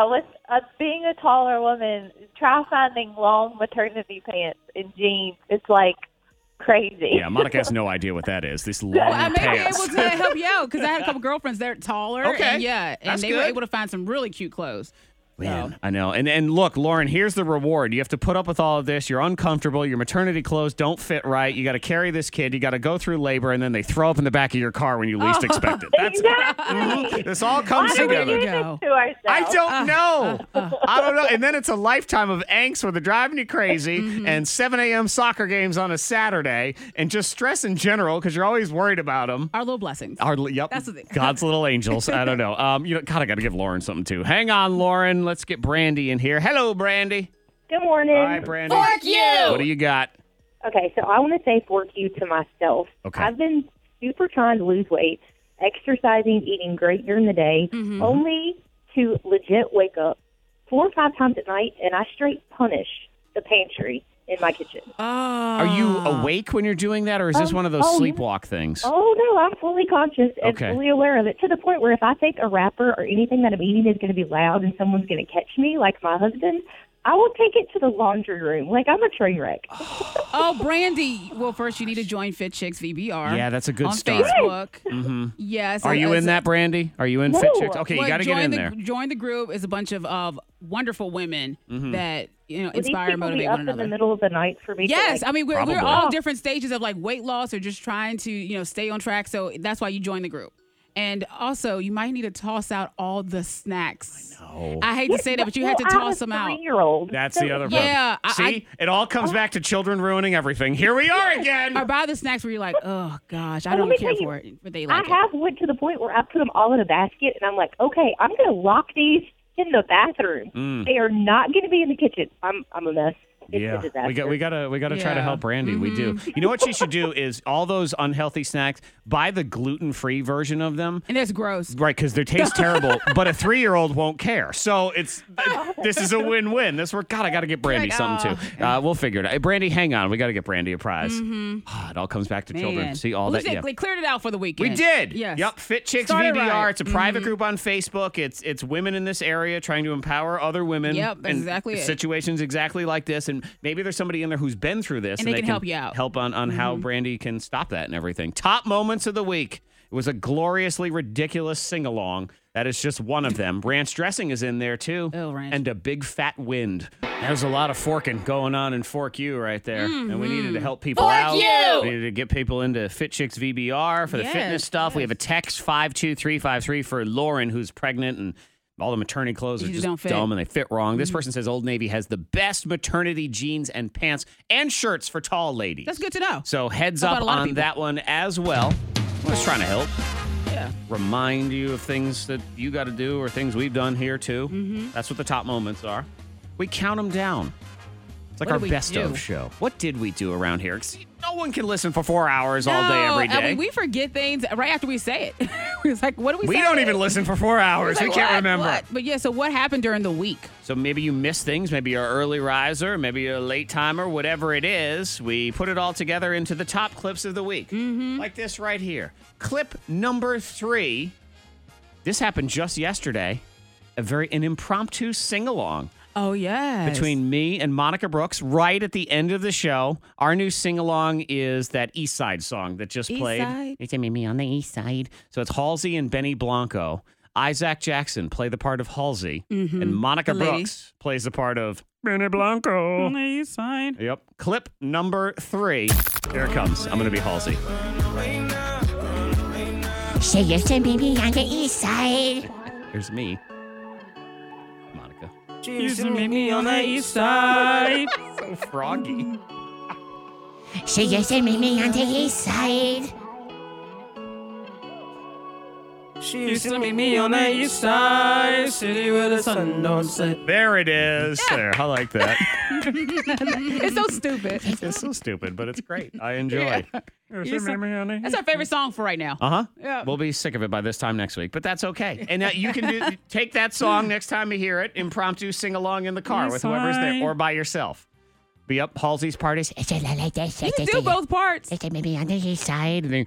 being a taller woman, try finding long maternity pants and jeans. It's like crazy. Yeah, Monica has no idea what that is. This long Well, I may be pants. able to help you out because I had a couple girlfriends that are taller. Okay. And and That's they were good. able to find some really cute clothes. Man, I know. And look, Lauren, here's the reward. You have to put up with all of this. You're uncomfortable. Your maternity clothes don't fit right. You got to carry this kid. You got to go through labor, and then they throw up in the back of your car when you least expect it. That's this all comes Why do we together. do this to ourselves? I don't know. I don't know. And then it's a lifetime of angst where they're driving you crazy and 7 a.m. soccer games on a Saturday and just stress in general because you're always worried about them. Our little blessings. Yep. That's the thing. God's little angels. I don't know. God, I got to give Lauren something too. Hang on, Lauren. Let's get Brandy in here. Hello, Brandy. Good morning. Hi, Brandy. Fork you! What do you got? Okay, so I want to say fork you to myself. Okay. I've been super trying to lose weight, exercising, eating great during the day, only to legit wake up 4 or 5 times at night, and I straight punish the pantry in my kitchen. Are you awake when you're doing that, or is this one of those sleepwalk things? Oh, no, I'm fully conscious and Okay. fully aware of it, to the point where if I think a wrapper or anything that I'm eating is going to be loud and someone's going to catch me, like my husband, I will take it to the laundry room. Like, I'm a train wreck. Oh, Brandy. Well, first you need to join Fit Chicks VBR. Yeah, that's a good on start. Facebook. Mm-hmm. Yes. Are you in that, Brandy? Are you in Fit Chicks? Okay, Well, you got to get in there. Join the group. Is a bunch of wonderful women that Will these inspire and people be motivate up one in the another. middle of the night for me? Yes, to, I mean we're Probably. all different stages of like weight loss or just trying to stay on track. So that's why you join the group. And also, you might need to toss out all the snacks. I hate to say that, but you have to toss them out. 3-year-old. That's the other problem. Yeah, See, it all comes back to children ruining everything. Here we are again. Or buy the snacks where you're like, oh gosh, I Well, don't let me care tell you, for it, but they I like it. have went to the point where I put them all in a basket, and I'm like, okay, I'm going to lock these in the bathroom. They are not going to be in the kitchen. I'm a mess. It's a disaster. we gotta try to Yeah. help Brandy. We do. You know what she should do is all those unhealthy snacks. Buy the gluten-free version of them. And that's gross. Right, because they taste terrible, but a 3-year-old won't care. So this is a win-win. I got to get Brandy something too. We'll figure it out. Hey, Brandy, hang on. We got to get Brandy a prize. It all comes back to children. Man. See all Well, that. Yeah. They cleared it out for the weekend. We did. Yes. Yep. Fit Chicks Started VBR. right. It's a private group on Facebook. It's women in this area trying to empower other women. Yep, that's in exactly it. Situations exactly like this, and maybe there's somebody in there who's been through this, And they can help you out. Help on how Brandy can stop that and everything. Top moments of the week. It was a gloriously ridiculous sing-along. That is just one of them. Ranch dressing is in there, too. Oh, ranch. And a big fat wind. There's a lot of forking going on in Fork U right there. And we needed to help people Fork out. you! We needed to get people into Fit Chicks VBR for the Yes, fitness stuff. We have a text 52353 for Lauren, who's pregnant, and all the maternity clothes are They just don't fit. dumb and they fit wrong. This person says Old Navy has the best maternity jeans and pants and shirts for tall ladies. That's good to know. So heads How about up a lot of on people? that one as well. We're just trying to help. Yeah. Remind you of things that you got to do or things we've done here too. That's what the top moments are. We count them down. It's like What our did we best do? of show. What did we do around here? 'Cause no one can listen for 4 hours all day, every I day. mean, we forget things right after we say it. It's like, what do we say? We don't even listen for 4 hours. It's We like, can't what? remember. What? But yeah, so what happened during the week? So maybe you missed things. Maybe you're an early riser. Maybe you're a late timer. Whatever it is, we put it all together into the top clips of the week. Like this right here. Clip number 3. This happened just yesterday. An impromptu sing-along Oh, yeah. between me and Monica Brooks right at the end of the show. Our new sing-along is that East Side song that just East played. Side. It's me on the East Side. So it's Halsey and Benny Blanco. Isaac Jackson play the part of Halsey, and Monica The lady. Brooks plays the part of Benny Blanco. on the east side. Yep. Clip number 3. Here it comes. I'm going to be Halsey. Say yes to me on the east side. There's me. Monica. She used to meet me on the east side. So froggy. She used to meet me on the east side. She used to meet me on the east side, city where the sun don't set. There it is. Yeah. There, I like that. It's so stupid. It's so stupid, but it's great. I enjoy. Yeah. That's our favorite song for right now. Uh-huh. Yeah. We'll be sick of it by this time next week, but that's okay. And you can take that song next time you hear it, impromptu sing along in the car with whoever's there or by yourself. Be up Halsey's parties. You can do both parts. They maybe on the east side. Yeah,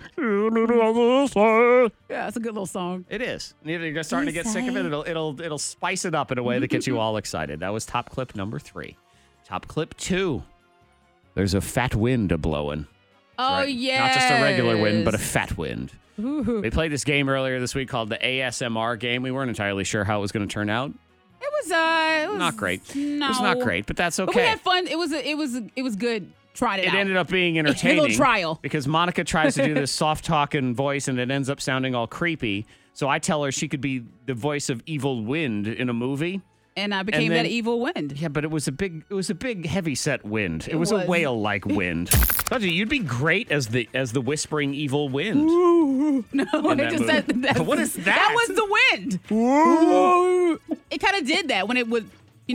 Yeah, it's a good little song. it is. And if you're starting to get sick of it, it'll spice it up in a way that gets you all excited. That was top clip number 3. Top clip 2. There's a fat wind a-blowing. Oh, yeah. Not just a regular wind, but a yes. fat wind. Ooh. We played this game earlier this week called the ASMR game. We weren't entirely sure how it was going to turn out. It was Not great. No. It was not great, but that's okay. But we had fun. It was good. Tried it out. It ended up being A entertaining. little trial. Because Monica tries to do this soft talking voice and it ends up sounding all creepy. So I tell her she could be the voice of Evil Wind in a movie. And I became then- that evil wind. Yeah, but it was a big heavy set wind. It was a whale like wind. Told you, you'd be great as the whispering evil wind. No, In that movie. What is that? That was the wind. It kind of did that when it would,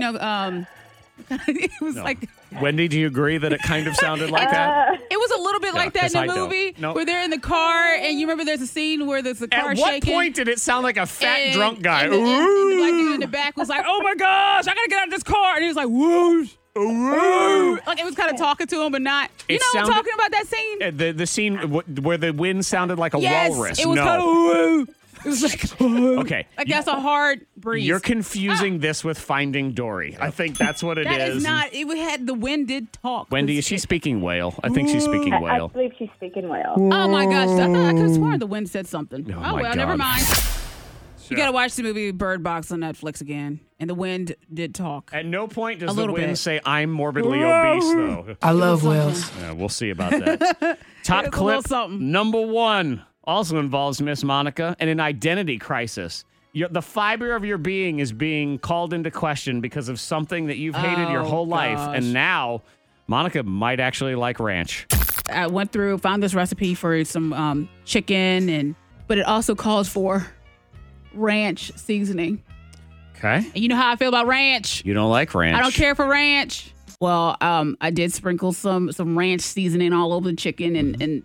it was No. like. Wendy, do you agree that it kind of sounded like that? It was a little bit like that 'cause in I the don't. movie Nope. where they're in the car and you remember there's a scene where there's the car At what shaking. point did it sound like a fat and- drunk guy? And the black dude in the back was like, "Oh my gosh, I gotta get out of this car!" And he was like, "Whoosh." Like it was kind of talking to him, but not. You It know what I'm sounded- talking about that scene? The scene where the wind sounded like a Yes, walrus. it was no. kind of. Woo. It was like. Okay. Like that's a hard breeze. You're confusing this with Finding Dory. I think that's what it is. That is not. It had the wind did talk. Wendy, is she speaking whale? I think she's speaking I whale. believe she's speaking whale. Oh my gosh! I thought I could have sworn the wind said something. Oh, Oh my well, never God. mind. Sure. You gotta watch the movie Bird Box on Netflix again. And the wind did talk. At no point does A the little wind bit. say, I'm morbidly obese, though. I love whales. Yeah, we'll see about that. Top It's a little clip something. number 1 also involves Miss Monica and an identity crisis. The fiber of your being is being called into question because of something that you've hated your Oh, whole life. gosh. And now Monica might actually like ranch. I went through, found this recipe for some chicken, but it also calls for ranch seasoning. Okay. And you know how I feel about ranch. You don't like ranch. I don't care for ranch. Well, I did sprinkle some ranch seasoning all over the chicken, and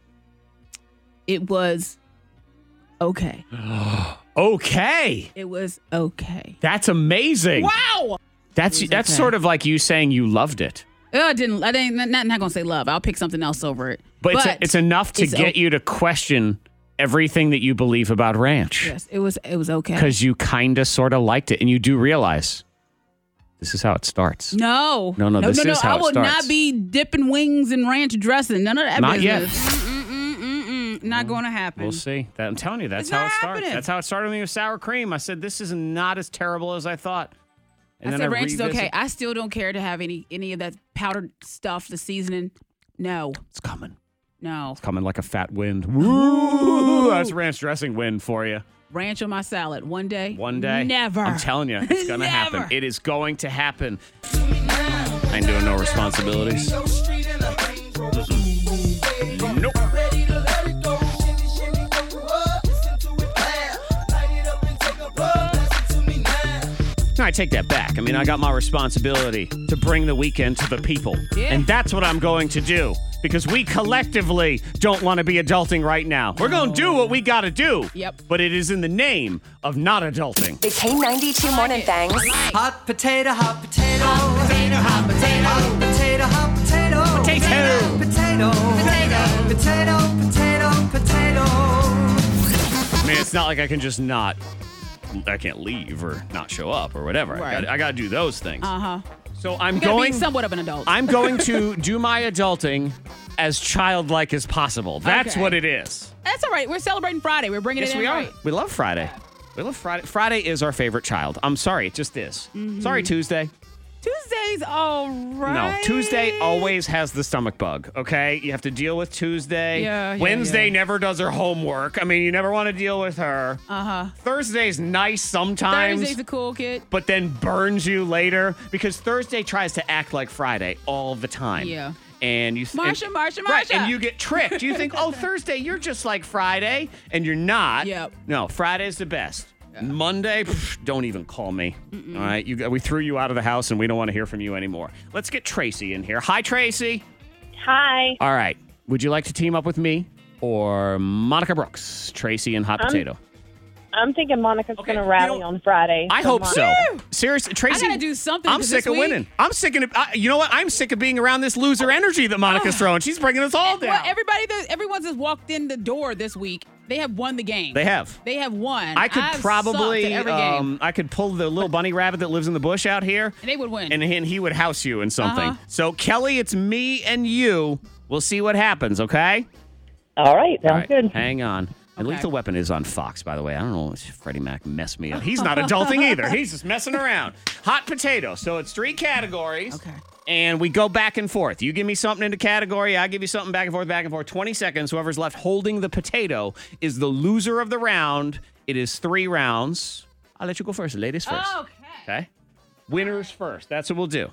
it was okay. Okay. It was okay. That's amazing. Wow. That's okay. sort of like you saying you loved it. I didn't. Not gonna say love. I'll pick something else over it. But it's enough to it's get you to question everything that you believe about ranch. Yes, it was okay. Because you kind of sort of liked it, and you do realize this is how it starts. No, This is how I it will starts. not be dipping wings in ranch dressing. None of that. Not yet. business. Not going to happen. We'll see. I'm telling you, that's It's how not it starts. happening. That's how it started with me with sour cream. I said, this is not as terrible as I thought. And I then said ranch is okay. revisit- I still don't care to have any of that powdered stuff, the seasoning. No, It's coming. no. It's coming like a fat wind. Woo! That's ranch dressing wind for you. Ranch on my salad one day. One day. Never. I'm telling you, it's going to happen. Never. It is going to happen. I ain't doing no responsibilities. Nope. No, I take that back. I mean, I got my responsibility to bring the weekend to the people. Yeah. And that's what I'm going to do because we collectively don't want to be adulting right now. We're going to do what we got to do. Yep. But it is in the name of not adulting. The K92 Morning Thangs. Hot potato, hot potato. Hot potato, hot potato. Hot potato, hot potato. Potato. Potato. Potato. Potato, potato, potato. I mean, it's not like I can just I can't leave or not show up or whatever. Right. I got to do those things. Uh-huh. So I'm You gotta going. be somewhat of an adult. I'm going to do my adulting as childlike as possible. That's Okay. what it is. That's all right. We're celebrating Friday. We're bringing Yes, it in we are. right. We love Friday. We love Friday. Friday is our favorite child. I'm sorry, it just is. Mm-hmm. Sorry, Tuesday. Tuesday's all right. No, Tuesday always has the stomach bug, okay? You have to deal with Tuesday. Wednesday never does her homework. I mean, you never want to deal with her. Thursday's nice sometimes. Thursday's a cool kid. But then burns you later because Thursday tries to act like Friday all the time. Yeah. And you Marsha. Right, and you get tricked. You think, oh, Thursday, you're just like Friday, and you're not. Yep. No, Friday's the best. Monday, don't even call me. All right, we threw you out of the house, and we don't want to hear from you anymore. Let's get Tracy in here. Hi, Tracy. Hi. All right. Would you like to team up with me or Monica Brooks, Tracy, and Hot Potato? I'm thinking Monica's going to rally on Friday. I hope so. Seriously, Tracy. I got to do something. I'm sick of winning. I'm sick of you know what? I'm sick of being around this loser energy that Monica's throwing. She's bringing us all down. Well, everyone's just walked in the door this week. They have won the game. They have. They have won. I could probably, sucked at every game. I could pull the little bunny rabbit that lives in the bush out here. And they would win. And he would house you in something. So, Kelly, it's me and you. We'll see what happens, okay? All right. Sounds good. Hang on. And Lethal Weapon is on Fox, by the way. I don't know if Freddie Mac messed me up. He's not adulting either. He's just messing around. Hot Potato. So it's 3 categories. Okay. And we go back and forth. You give me something in the category. I give you something back and forth. 20 seconds. Whoever's left holding the potato is the loser of the round. It is 3 rounds. I'll let you go first. Ladies first. Okay. Winners first. That's what we'll do.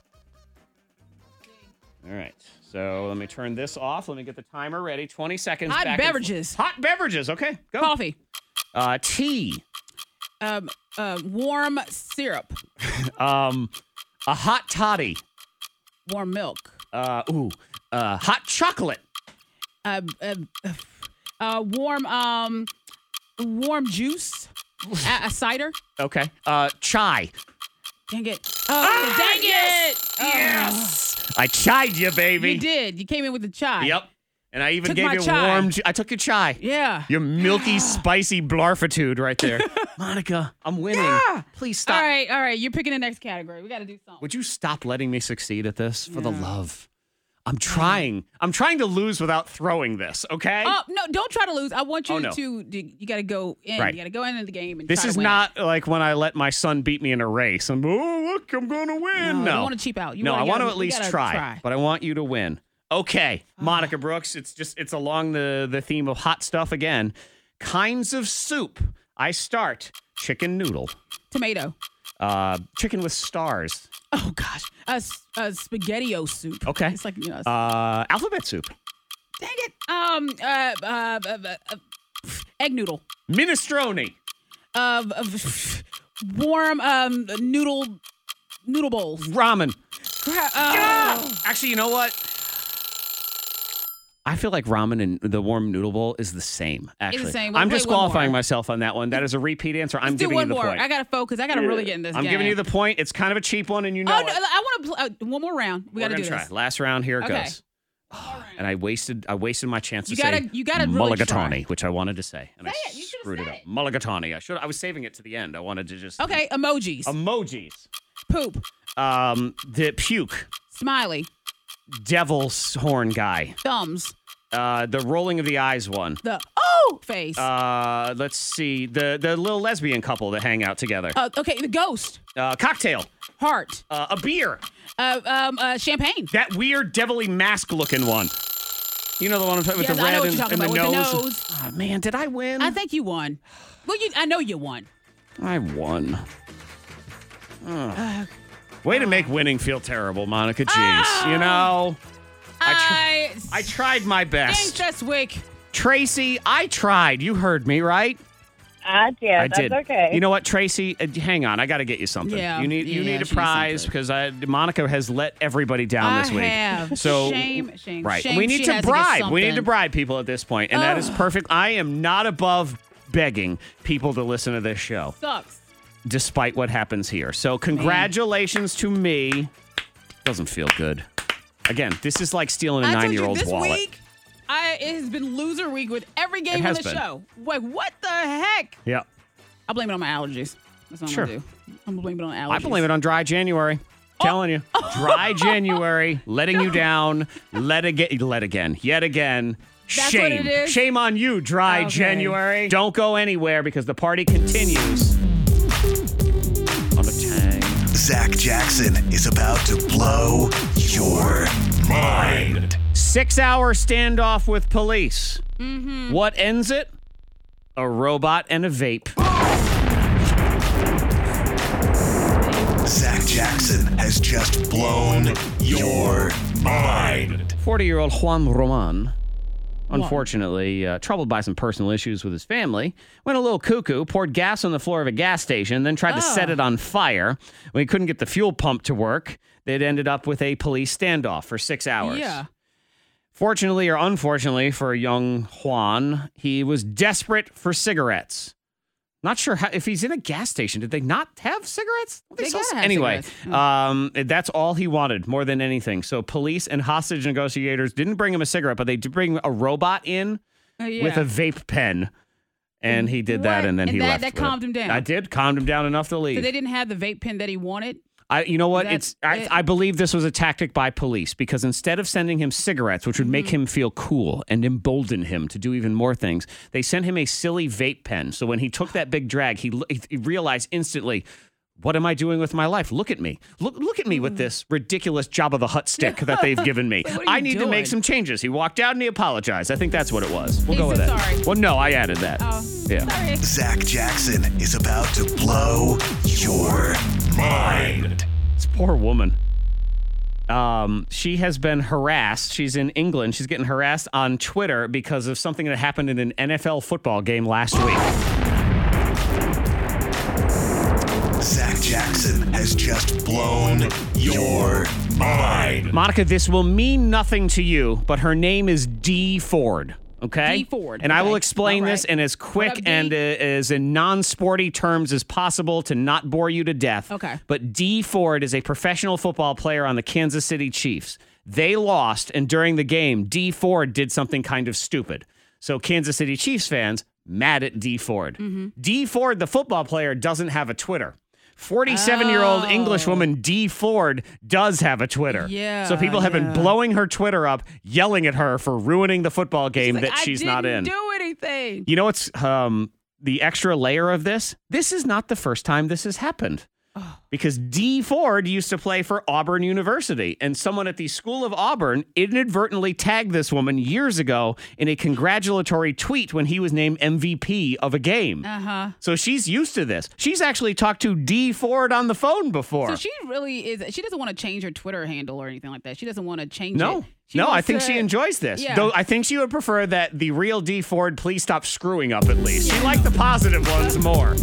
All right. So let me turn this off. Let me get the timer ready. 20 seconds. Hot beverages. Hot beverages. Okay. Go. Coffee. Tea. Warm syrup. A hot toddy. Warm milk. Hot chocolate. Warm juice. A cider. Okay. Chai. Dang it. Dang it. Yes. I chied you, baby. You did. You came in with the chai. Yep. And I even Took gave my you chai. warm. I took your chai. Yeah. Your milky, spicy blarfitude right there. Monica, I'm winning. Yeah. Please stop. All right. You're picking the next category. We got to do something. Would you stop letting me succeed at this? For the love. I'm trying. I'm trying to lose without throwing this, okay? Oh, no, don't try to lose. I want you no. to, you got to go in. Right. You got to go into the game. And this try is to win. not like when I let my son beat me in a race. I'm, look, I'm going to win. No. You want to cheap out. I want to at least try, but I want you to win. Okay, Monica Brooks, it's along the theme of hot stuff again. Kinds of soup. I start chicken noodle. Tomato. Chicken with stars. Oh, gosh. Spaghetti-o soup. Okay. It's like, alphabet soup. Dang it. Egg noodle. Minestrone. Warm noodle bowls. Ramen. Actually, you know what? I feel like ramen and the warm noodle bowl is the same, actually. It's the same. I'm We'll play disqualifying one more. myself on that one. That is a repeat answer. I'm Let's do giving one you the more. point. I got to focus. I got to really get in this I'm game. giving you the point. It's kind of a cheap one, and you know no, it. I want to one more round. We got to do try. this. Last round, here it Okay. goes. And I wasted my chance to You gotta really mulligatawny, try. which I wanted to say. And Say I it. You should've screwed it said up. it. Mulligatawny. I was saving it to the end. I wanted to just... Okay, emojis. Emojis. Poop. The puke. Smiley. Devil's horn guy. Thumbs. The rolling of the eyes one. The face. Let's see. The little lesbian couple that hang out together. Okay, the ghost. Cocktail. Heart. A beer. Champagne. That weird devilly mask looking one. You know the one with the Yes, red I know what and you're talking the about, nose. with the nose. Oh, man, did I win? I think you won. Well, I know you won. I won. Way to make winning feel terrible, Monica. Jeez. You know, I tried my best. Thanks this week. Tracy, I tried. You heard me, right? I did. I That's did. okay. You know what, Tracy? Hang on. I got to get you something. Yeah, you need yeah, a she prize because Monica has let everybody down this week. I have. So shame. right. Shame We need she to has bribe. get We need to something. bribe people at this point, and that is perfect. I am not above begging people to listen to this show, Sucks. despite what happens here. So congratulations to me. Doesn't feel good. Again, this is like stealing a I told you 9-year-old's this wallet. week, it has been loser week with every game on has the been. show. Like, what the heck? Yeah. I blame it on my allergies. That's what Sure. I'm going to do. I'm going to blame it on allergies. I blame it on dry January. Telling you. Dry January, letting you down, yet again. That's Shame. what it is? Shame on you, dry Okay. January. Don't go anywhere because the party continues on the Tang. Zach Jackson is about to blow your mind. 6-hour standoff with police. Mm-hmm. What ends it? A robot and a vape. Zach Jackson has just blown your mind. 40-year-old Juan Roman, unfortunately, troubled by some personal issues with his family, went a little cuckoo, poured gas on the floor of a gas station, then tried to set it on fire. When he couldn't get the fuel pump to work, it ended up with a police standoff for 6 hours. Yeah. Fortunately or unfortunately for young Juan, he was desperate for cigarettes. Not sure if he's in a gas station. Did they not have cigarettes? They gotta have anyway, cigarettes. that's all he wanted more than anything. So police and hostage negotiators didn't bring him a cigarette, but they did bring a robot in with a vape pen. And he did that, and then he left. That calmed him down. I did. Calmed him down enough to leave. So they didn't have the vape pen that he wanted? You know what? I believe this was a tactic by police because instead of sending him cigarettes, which would make him feel cool and embolden him to do even more things, they sent him a silly vape pen. So when he took that big drag, he realized instantly, what am I doing with my life? Look at me. Look at me with this ridiculous Jabba the Hutt stick that they've given me. I need to make some changes. He walked out and he apologized. I think that's what it was. We'll go with that. Sorry. Well, no, I added that. Oh, yeah. Sorry. Zach Jackson is about to blow your mind. This poor woman. She has been harassed. She's in England. She's getting harassed on Twitter because of something that happened in an NFL football game last week. Zach Jackson has just blown your mind. Monica, this will mean nothing to you, but her name is Dee Ford. Okay? Dee Ford. And I will explain this in as quick and as in non-sporty terms as possible to not bore you to death. Okay. But Dee Ford is a professional football player on the Kansas City Chiefs. They lost, and during the game, Dee Ford did something kind of stupid. So Kansas City Chiefs fans, mad at Dee Ford. Dee Ford, the football player, doesn't have a Twitter. 47-year-old English woman Dee Ford does have a Twitter. Yeah. So people have been blowing her Twitter up, yelling at her for ruining the football game that she's not in. I didn't do anything. You know what's the extra layer of this? This is not the first time this has happened. Because Dee Ford used to play for Auburn University, and someone at the School of Auburn inadvertently tagged this woman years ago in a congratulatory tweet when he was named MVP of a game. So she's used to this. She's actually talked to Dee Ford on the phone before. So she really is. She doesn't want to change her Twitter handle or anything like that. She doesn't want to change it. No, I think she enjoys this. Yeah. Though I think she would prefer that the real Dee Ford please stop screwing up at least. She liked the positive ones more.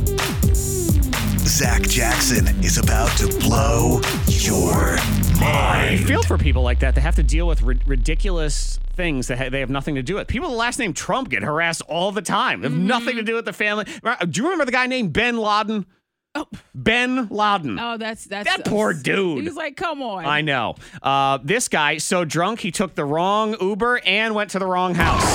Zach Jackson is about to blow your mind. I feel for people like that. They have to deal with ridiculous things that they have nothing to do with. People with the last name Trump get harassed all the time. They have nothing to do with the family. Do you remember the guy named Ben Laden? Oh. Ben Laden. Oh, that's that poor dude. He was like, come on. I know. This guy, so drunk, he took the wrong Uber and went to the wrong house.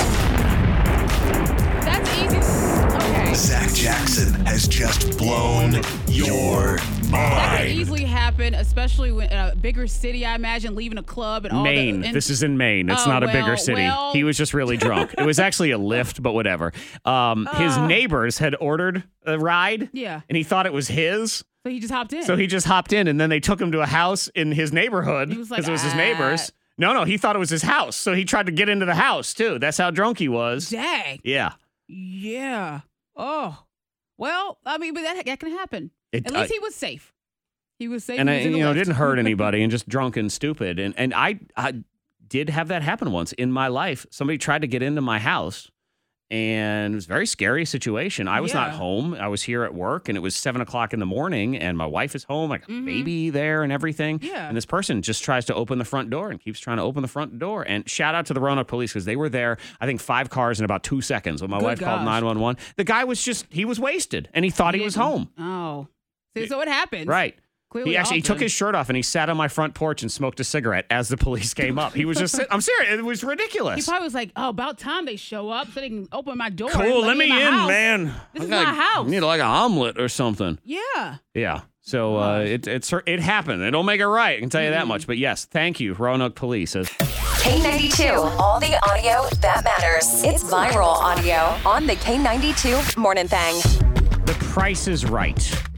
That's easy. Okay. Zach Jackson has just blown your mind. That could easily happen, especially in a bigger city, I imagine, leaving a club and all Maine. This is in Maine. It's not a bigger city. He was just really drunk. It was actually a Lyft, but whatever. His neighbors had ordered a ride. Yeah. And he thought it was his. So he just hopped in. And then they took him to a house in his neighborhood because it was his neighbors. No, he thought it was his house. So he tried to get into the house, too. That's how drunk he was. Dang. Yeah. Yeah. Oh. Well, I mean, but that can happen. At least he was safe. He was safe. And it didn't hurt anybody and just drunk and stupid. And I did have that happen once in my life. Somebody tried to get into my house. And it was a very scary situation. I was not home. I was here at work, and it was 7:00 in the morning, and my wife is home. I got a baby there and everything. Yeah. And this person just tries to open the front door and keeps trying to open the front door. And shout out to the Roanoke police because they were there, I think, 5 cars in about 2 seconds when my wife called 911. The guy was he was wasted, and he thought he was home. Oh. So it happens. Right. He took his shirt off and he sat on my front porch and smoked a cigarette as the police came up. He was just I'm serious. It was ridiculous. He probably was like, oh, about time they show up so they can open my door. Cool, let me in, man. This is my house. I need like an omelet or something. Yeah. Yeah. So it happened. It don't make it right. I can tell you that much. But yes, thank you, Roanoke Police. K92, all the audio that matters. It's viral audio on the K92 Morning Thing. The Price is Right.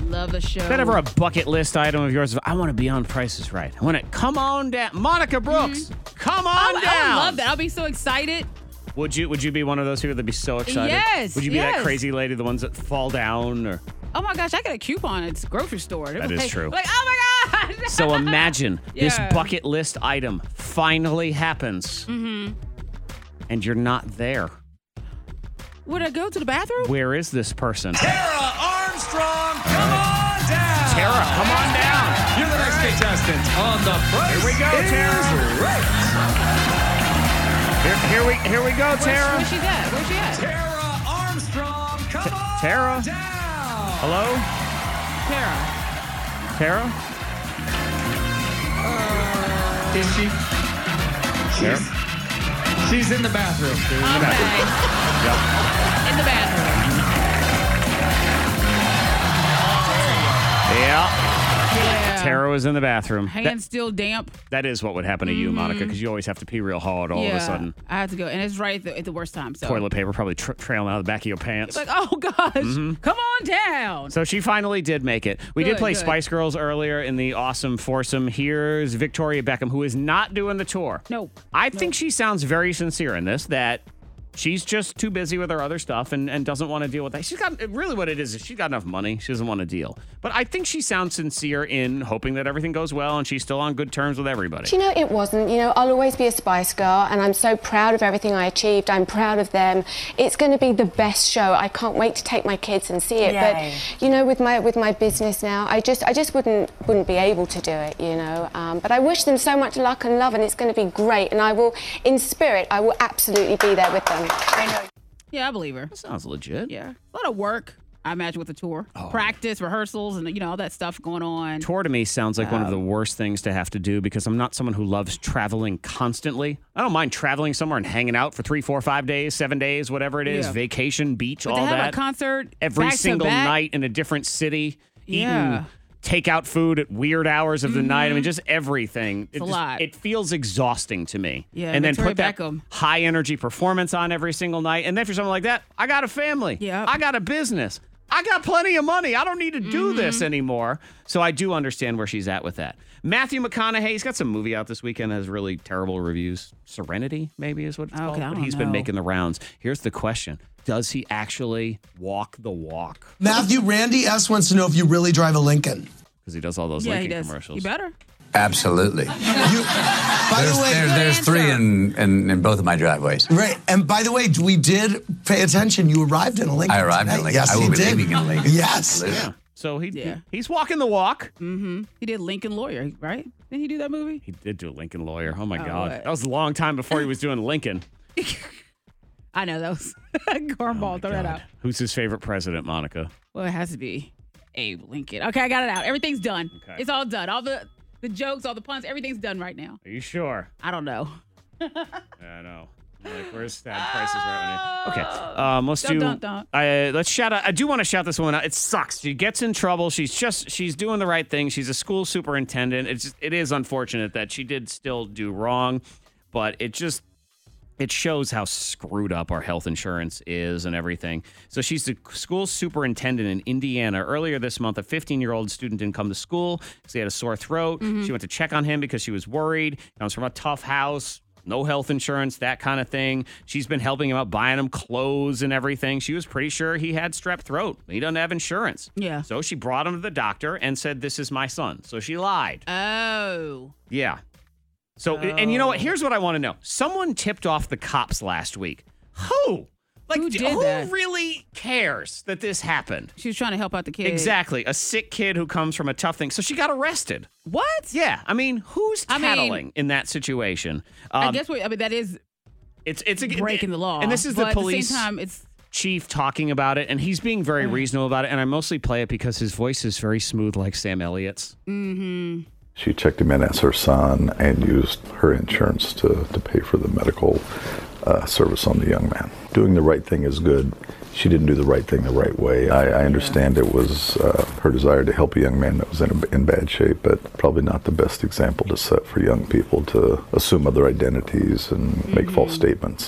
Love the show. Is that ever a bucket list item of yours? I want to be on Price is Right. I want to come on down. Monica Brooks, come on down. I would love that. I'll be so excited. Would you be one of those people that'd be so excited? Yes. Would you be that crazy lady, the ones that fall down? Or Oh my gosh, I got a coupon at the grocery store. That is true. Like, oh my God. So imagine this bucket list item finally happens. Mm-hmm. And you're not there. Would I go to the bathroom? Where is this person? Tara Armstrong, come on down. Tara, come on down. You're the next contestant on The Price Here we go, Tara. Here we go, Tara. Where's she at? Where's she at? Tara Armstrong, come on Tara? down. Hello? Tara. Tara? Is she? She's in the bathroom. Okay. Yep. In the bathroom. Yeah. Yeah. Tara was in the bathroom. Hands still damp. That is what would happen to you, Monica, because you always have to pee real hard all of a sudden. I had to go. And it's right at the worst time. So. Toilet paper probably trailing out of the back of your pants. It's like, oh, gosh. Come on down. So she finally did make it. We did play good. Spice Girls earlier in the awesome foursome. Here's Victoria Beckham, who is not doing the tour. No. I think she sounds very sincere in this, that she's just too busy with her other stuff and doesn't want to deal with that. She's got, really what it is she's got enough money. She doesn't want to deal. But I think she sounds sincere in hoping that everything goes well and she's still on good terms with everybody. Do you know, it wasn't. You know, I'll always be a Spice Girl and I'm so proud of everything I achieved. I'm proud of them. It's going to be the best show. I can't wait to take my kids and see it. Yay. But, you know, with my business now, I just wouldn't be able to do it, you know. But I wish them so much luck and love and it's going to be great. And I will, in spirit, I will absolutely be there with them. I know. Yeah, I believe her. That sounds legit. Yeah. A lot of work, I imagine, with the tour. Practice, rehearsals, and, you know, all that stuff going on. Tour to me sounds like one of the worst things to have to do because I'm not someone who loves traveling constantly. I don't mind traveling somewhere and hanging out for 3, 4, 5 days, 7 days, whatever it is, vacation, beach, but all to have that. A concert every back to single back. night in a different city, Yeah. eating takeout food at weird hours of the night. I mean, just everything. It's a lot. It feels exhausting to me. Yeah, and then Victoria put that Beckham. high energy performance on every single night. And then for something like that, I got a family. Yep. I got a business. I got plenty of money. I don't need to do this anymore. So I do understand where she's at with that. Matthew McConaughey, he's got some movie out this weekend that has really terrible reviews. Serenity, maybe is what it's called. I But don't he's been know. making the rounds. Here's the question. Does he actually walk the walk? Matthew, Randy S. wants to know if you really drive a Lincoln. Because he does all those Yeah, he Lincoln does. commercials. You better. Absolutely. By the way, There's three in both of my driveways. right. And by the way, we did pay attention. You arrived in a Lincoln. I arrived in today. Lincoln. Yes, I will you be did. leaving in Lincoln. Yes. Yeah. So he's walking the walk. Mm-hmm. He did Lincoln Lawyer, right? Didn't he do that movie? He did do Lincoln Lawyer. Oh, my God. what? That was a long time before he was doing Lincoln. I know, that was cornball. Throw that out. Who's his favorite president, Monica? Well, it has to be Abe Lincoln. Okay, I got it out. Everything's done. Okay. It's all done. All the jokes, all the puns, everything's done right now. Are you sure? I don't know. I know. I'm like, where's that prices right? Okay. Let's Don't. Let's shout out. I do want to shout this woman out. It sucks. She gets in trouble. She's doing the right thing. She's a school superintendent. It is unfortunate that she did still do wrong, but it shows how screwed up our health insurance is and everything. So she's the school superintendent in Indiana. Earlier this month, a 15-year-old student didn't come to school because he had a sore throat. She went to check on him because she was worried. Comes from a tough house, no health insurance, that kind of thing. She's been helping him out, buying him clothes and everything. She was pretty sure he had strep throat. He doesn't have insurance. Yeah. So she brought him to the doctor and said, "This is my son." So she lied. Oh. Yeah. So, and you know what? Here's what I want to know. Someone tipped off the cops last week. Who? Like, Who did that? really cares that this happened? She was trying to help out the kid. Exactly. A sick kid who comes from a tough thing. So she got arrested. What? Yeah. I mean, who's tattling in that situation? I guess that is it's breaking the law. And this is but the police at the same time, it's chief talking about it, and he's being very reasonable about it. And I mostly play it because his voice is very smooth like Sam Elliott's. Mm-hmm. She checked him in as her son and used her insurance to pay for the medical service on the young man. Doing the right thing is good. She didn't do the right thing the right way. I understand it was her desire to help a young man that was in bad shape, but probably not the best example to set for young people to assume other identities and make false statements.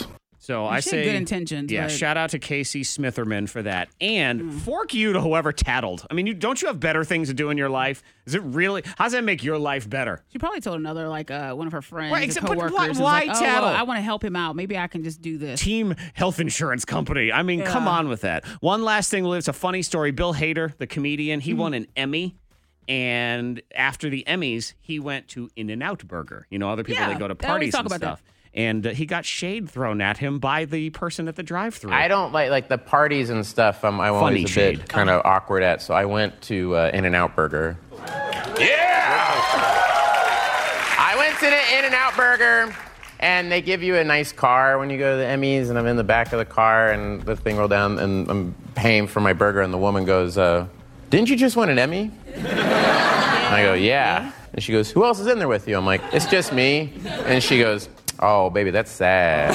So I say good intentions. Yeah, but... shout out to Casey Smitherman for that. And fork you to whoever tattled. I mean, don't you have better things to do in your life? Is it really? How does that make your life better? She probably told another, one of her friends, right, or coworkers. Why tattle? I want to help him out. Maybe I can just do this. Team Health Insurance Company. I mean, come on with that. One last thing, it's a funny story. Bill Hader, the comedian, he won an Emmy. And after the Emmys, he went to In-N-Out Burger. You know, other people, they go to parties and stuff. That. And he got shade thrown at him by the person at the drive-thru. I don't like the parties and stuff. I'm always a bit kind of awkward at. So I went to In-N-Out Burger. Yeah! I went to the In-N-Out Burger, and they give you a nice car when you go to the Emmys, and I'm in the back of the car, and the thing rolled down, and I'm paying for my burger, and the woman goes, "Didn't you just win an Emmy?" And I go, yeah. And she goes, "Who else is in there with you?" I'm like, "It's just me." And she goes, "Oh, baby, that's sad."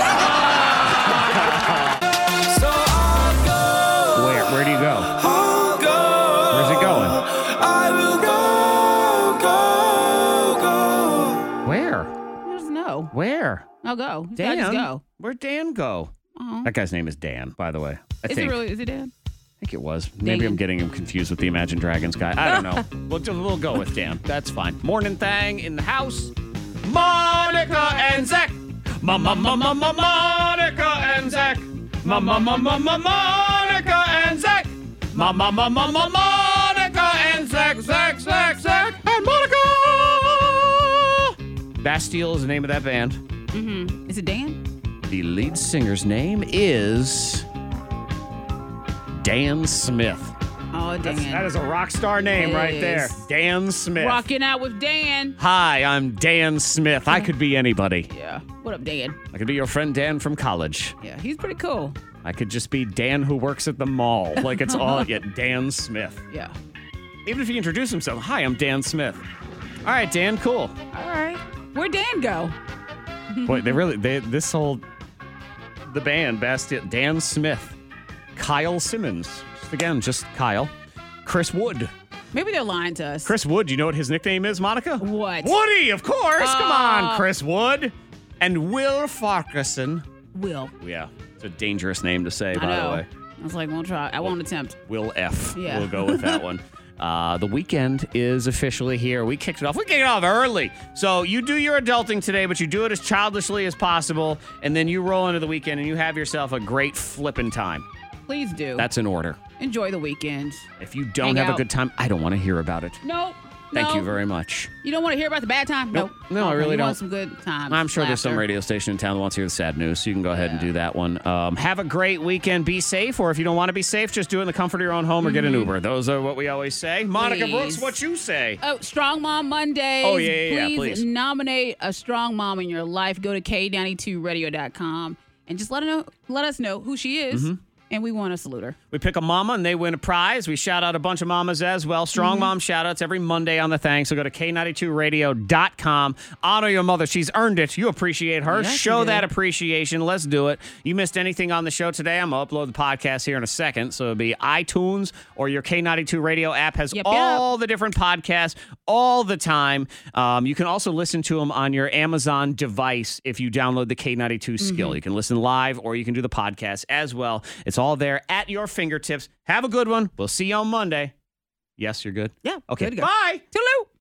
Where do you go? Where's it going? I will go. Where? There's no. Where? I'll go. Dan? Just go. Where'd Dan go? Uh-huh. That guy's name is Dan, by the way. Is it Dan? I think it was. Maybe I'm getting him confused with the Imagine Dragons guy. I don't know. We'll go with Dan. That's fine. Morning Thang in the house. Monica and Zach. Monica and Zach. Monica and Zach. Monica and Zach. Zach and Monica. Bastille is the name of that band. Mm-hmm. Is it Dan? The lead singer's name is Dan Smith. Oh, Dan. That is a rock star name right there. Dan Smith. Rocking out with Dan. Hi, I'm Dan Smith. I could be anybody. Yeah. What up, Dan? I could be your friend Dan from college. Yeah, he's pretty cool. I could just be Dan who works at the mall. Like it's all yet Dan Smith. Yeah. Even if he introduced himself, hi, I'm Dan Smith. All right, Dan, cool. All right. Where'd Dan go? Boy, the band, Bastille, Dan Smith, Kyle Simmons. Just Kyle. Chris Wood. Maybe they're lying to us. Chris Wood, you know what his nickname is, Monica? What? Woody, of course. Come on, Chris Wood. And Will Farquharson. Will. Yeah, it's a dangerous name to say, by the way. I was like, won't try. I won't attempt. Will F. Yeah. We'll go with that one. The weekend is officially here. We kicked it off. We kicked it off early. So you do your adulting today, but you do it as childishly as possible, and then you roll into the weekend and you have yourself a great flipping time. Please do. That's in order. Enjoy the weekend. If you don't have a good time, I don't want to hear about it. Nope. Thank you very much. You don't want to hear about the bad time? Nope. No, I really you don't. Want some good times. I'm sure there's some radio station in town that wants to hear the sad news, so you can go ahead and do that one. Have a great weekend. Be safe, or if you don't want to be safe, just do it in the comfort of your own home or get an Uber. Those are what we always say. Monica Brooks, what you say? Oh, Strong Mom Mondays. Oh, yeah, please. Nominate a strong mom in your life. Go to K92radio.com and just let us know who she is. Mm-hmm. And we want to salute her. We pick a mama and they win a prize. We shout out a bunch of mamas as well. Strong mom shout outs every Monday on the thing. So go to K92radio.com. Honor your mother. She's earned it. You appreciate her. Yes, Show that appreciation. Let's do it. You missed anything on the show today, I'm going to upload the podcast here in a second. So it'll be iTunes or your K92 radio app has all the different podcasts all the time. You can also listen to them on your Amazon device if you download the K92 skill. You can listen live or you can do the podcast as well. It's all there at your fingertips. Have a good one. We'll see you on Monday. Yes, you're good? Yeah. Okay. Good to go. Bye. Toodaloo.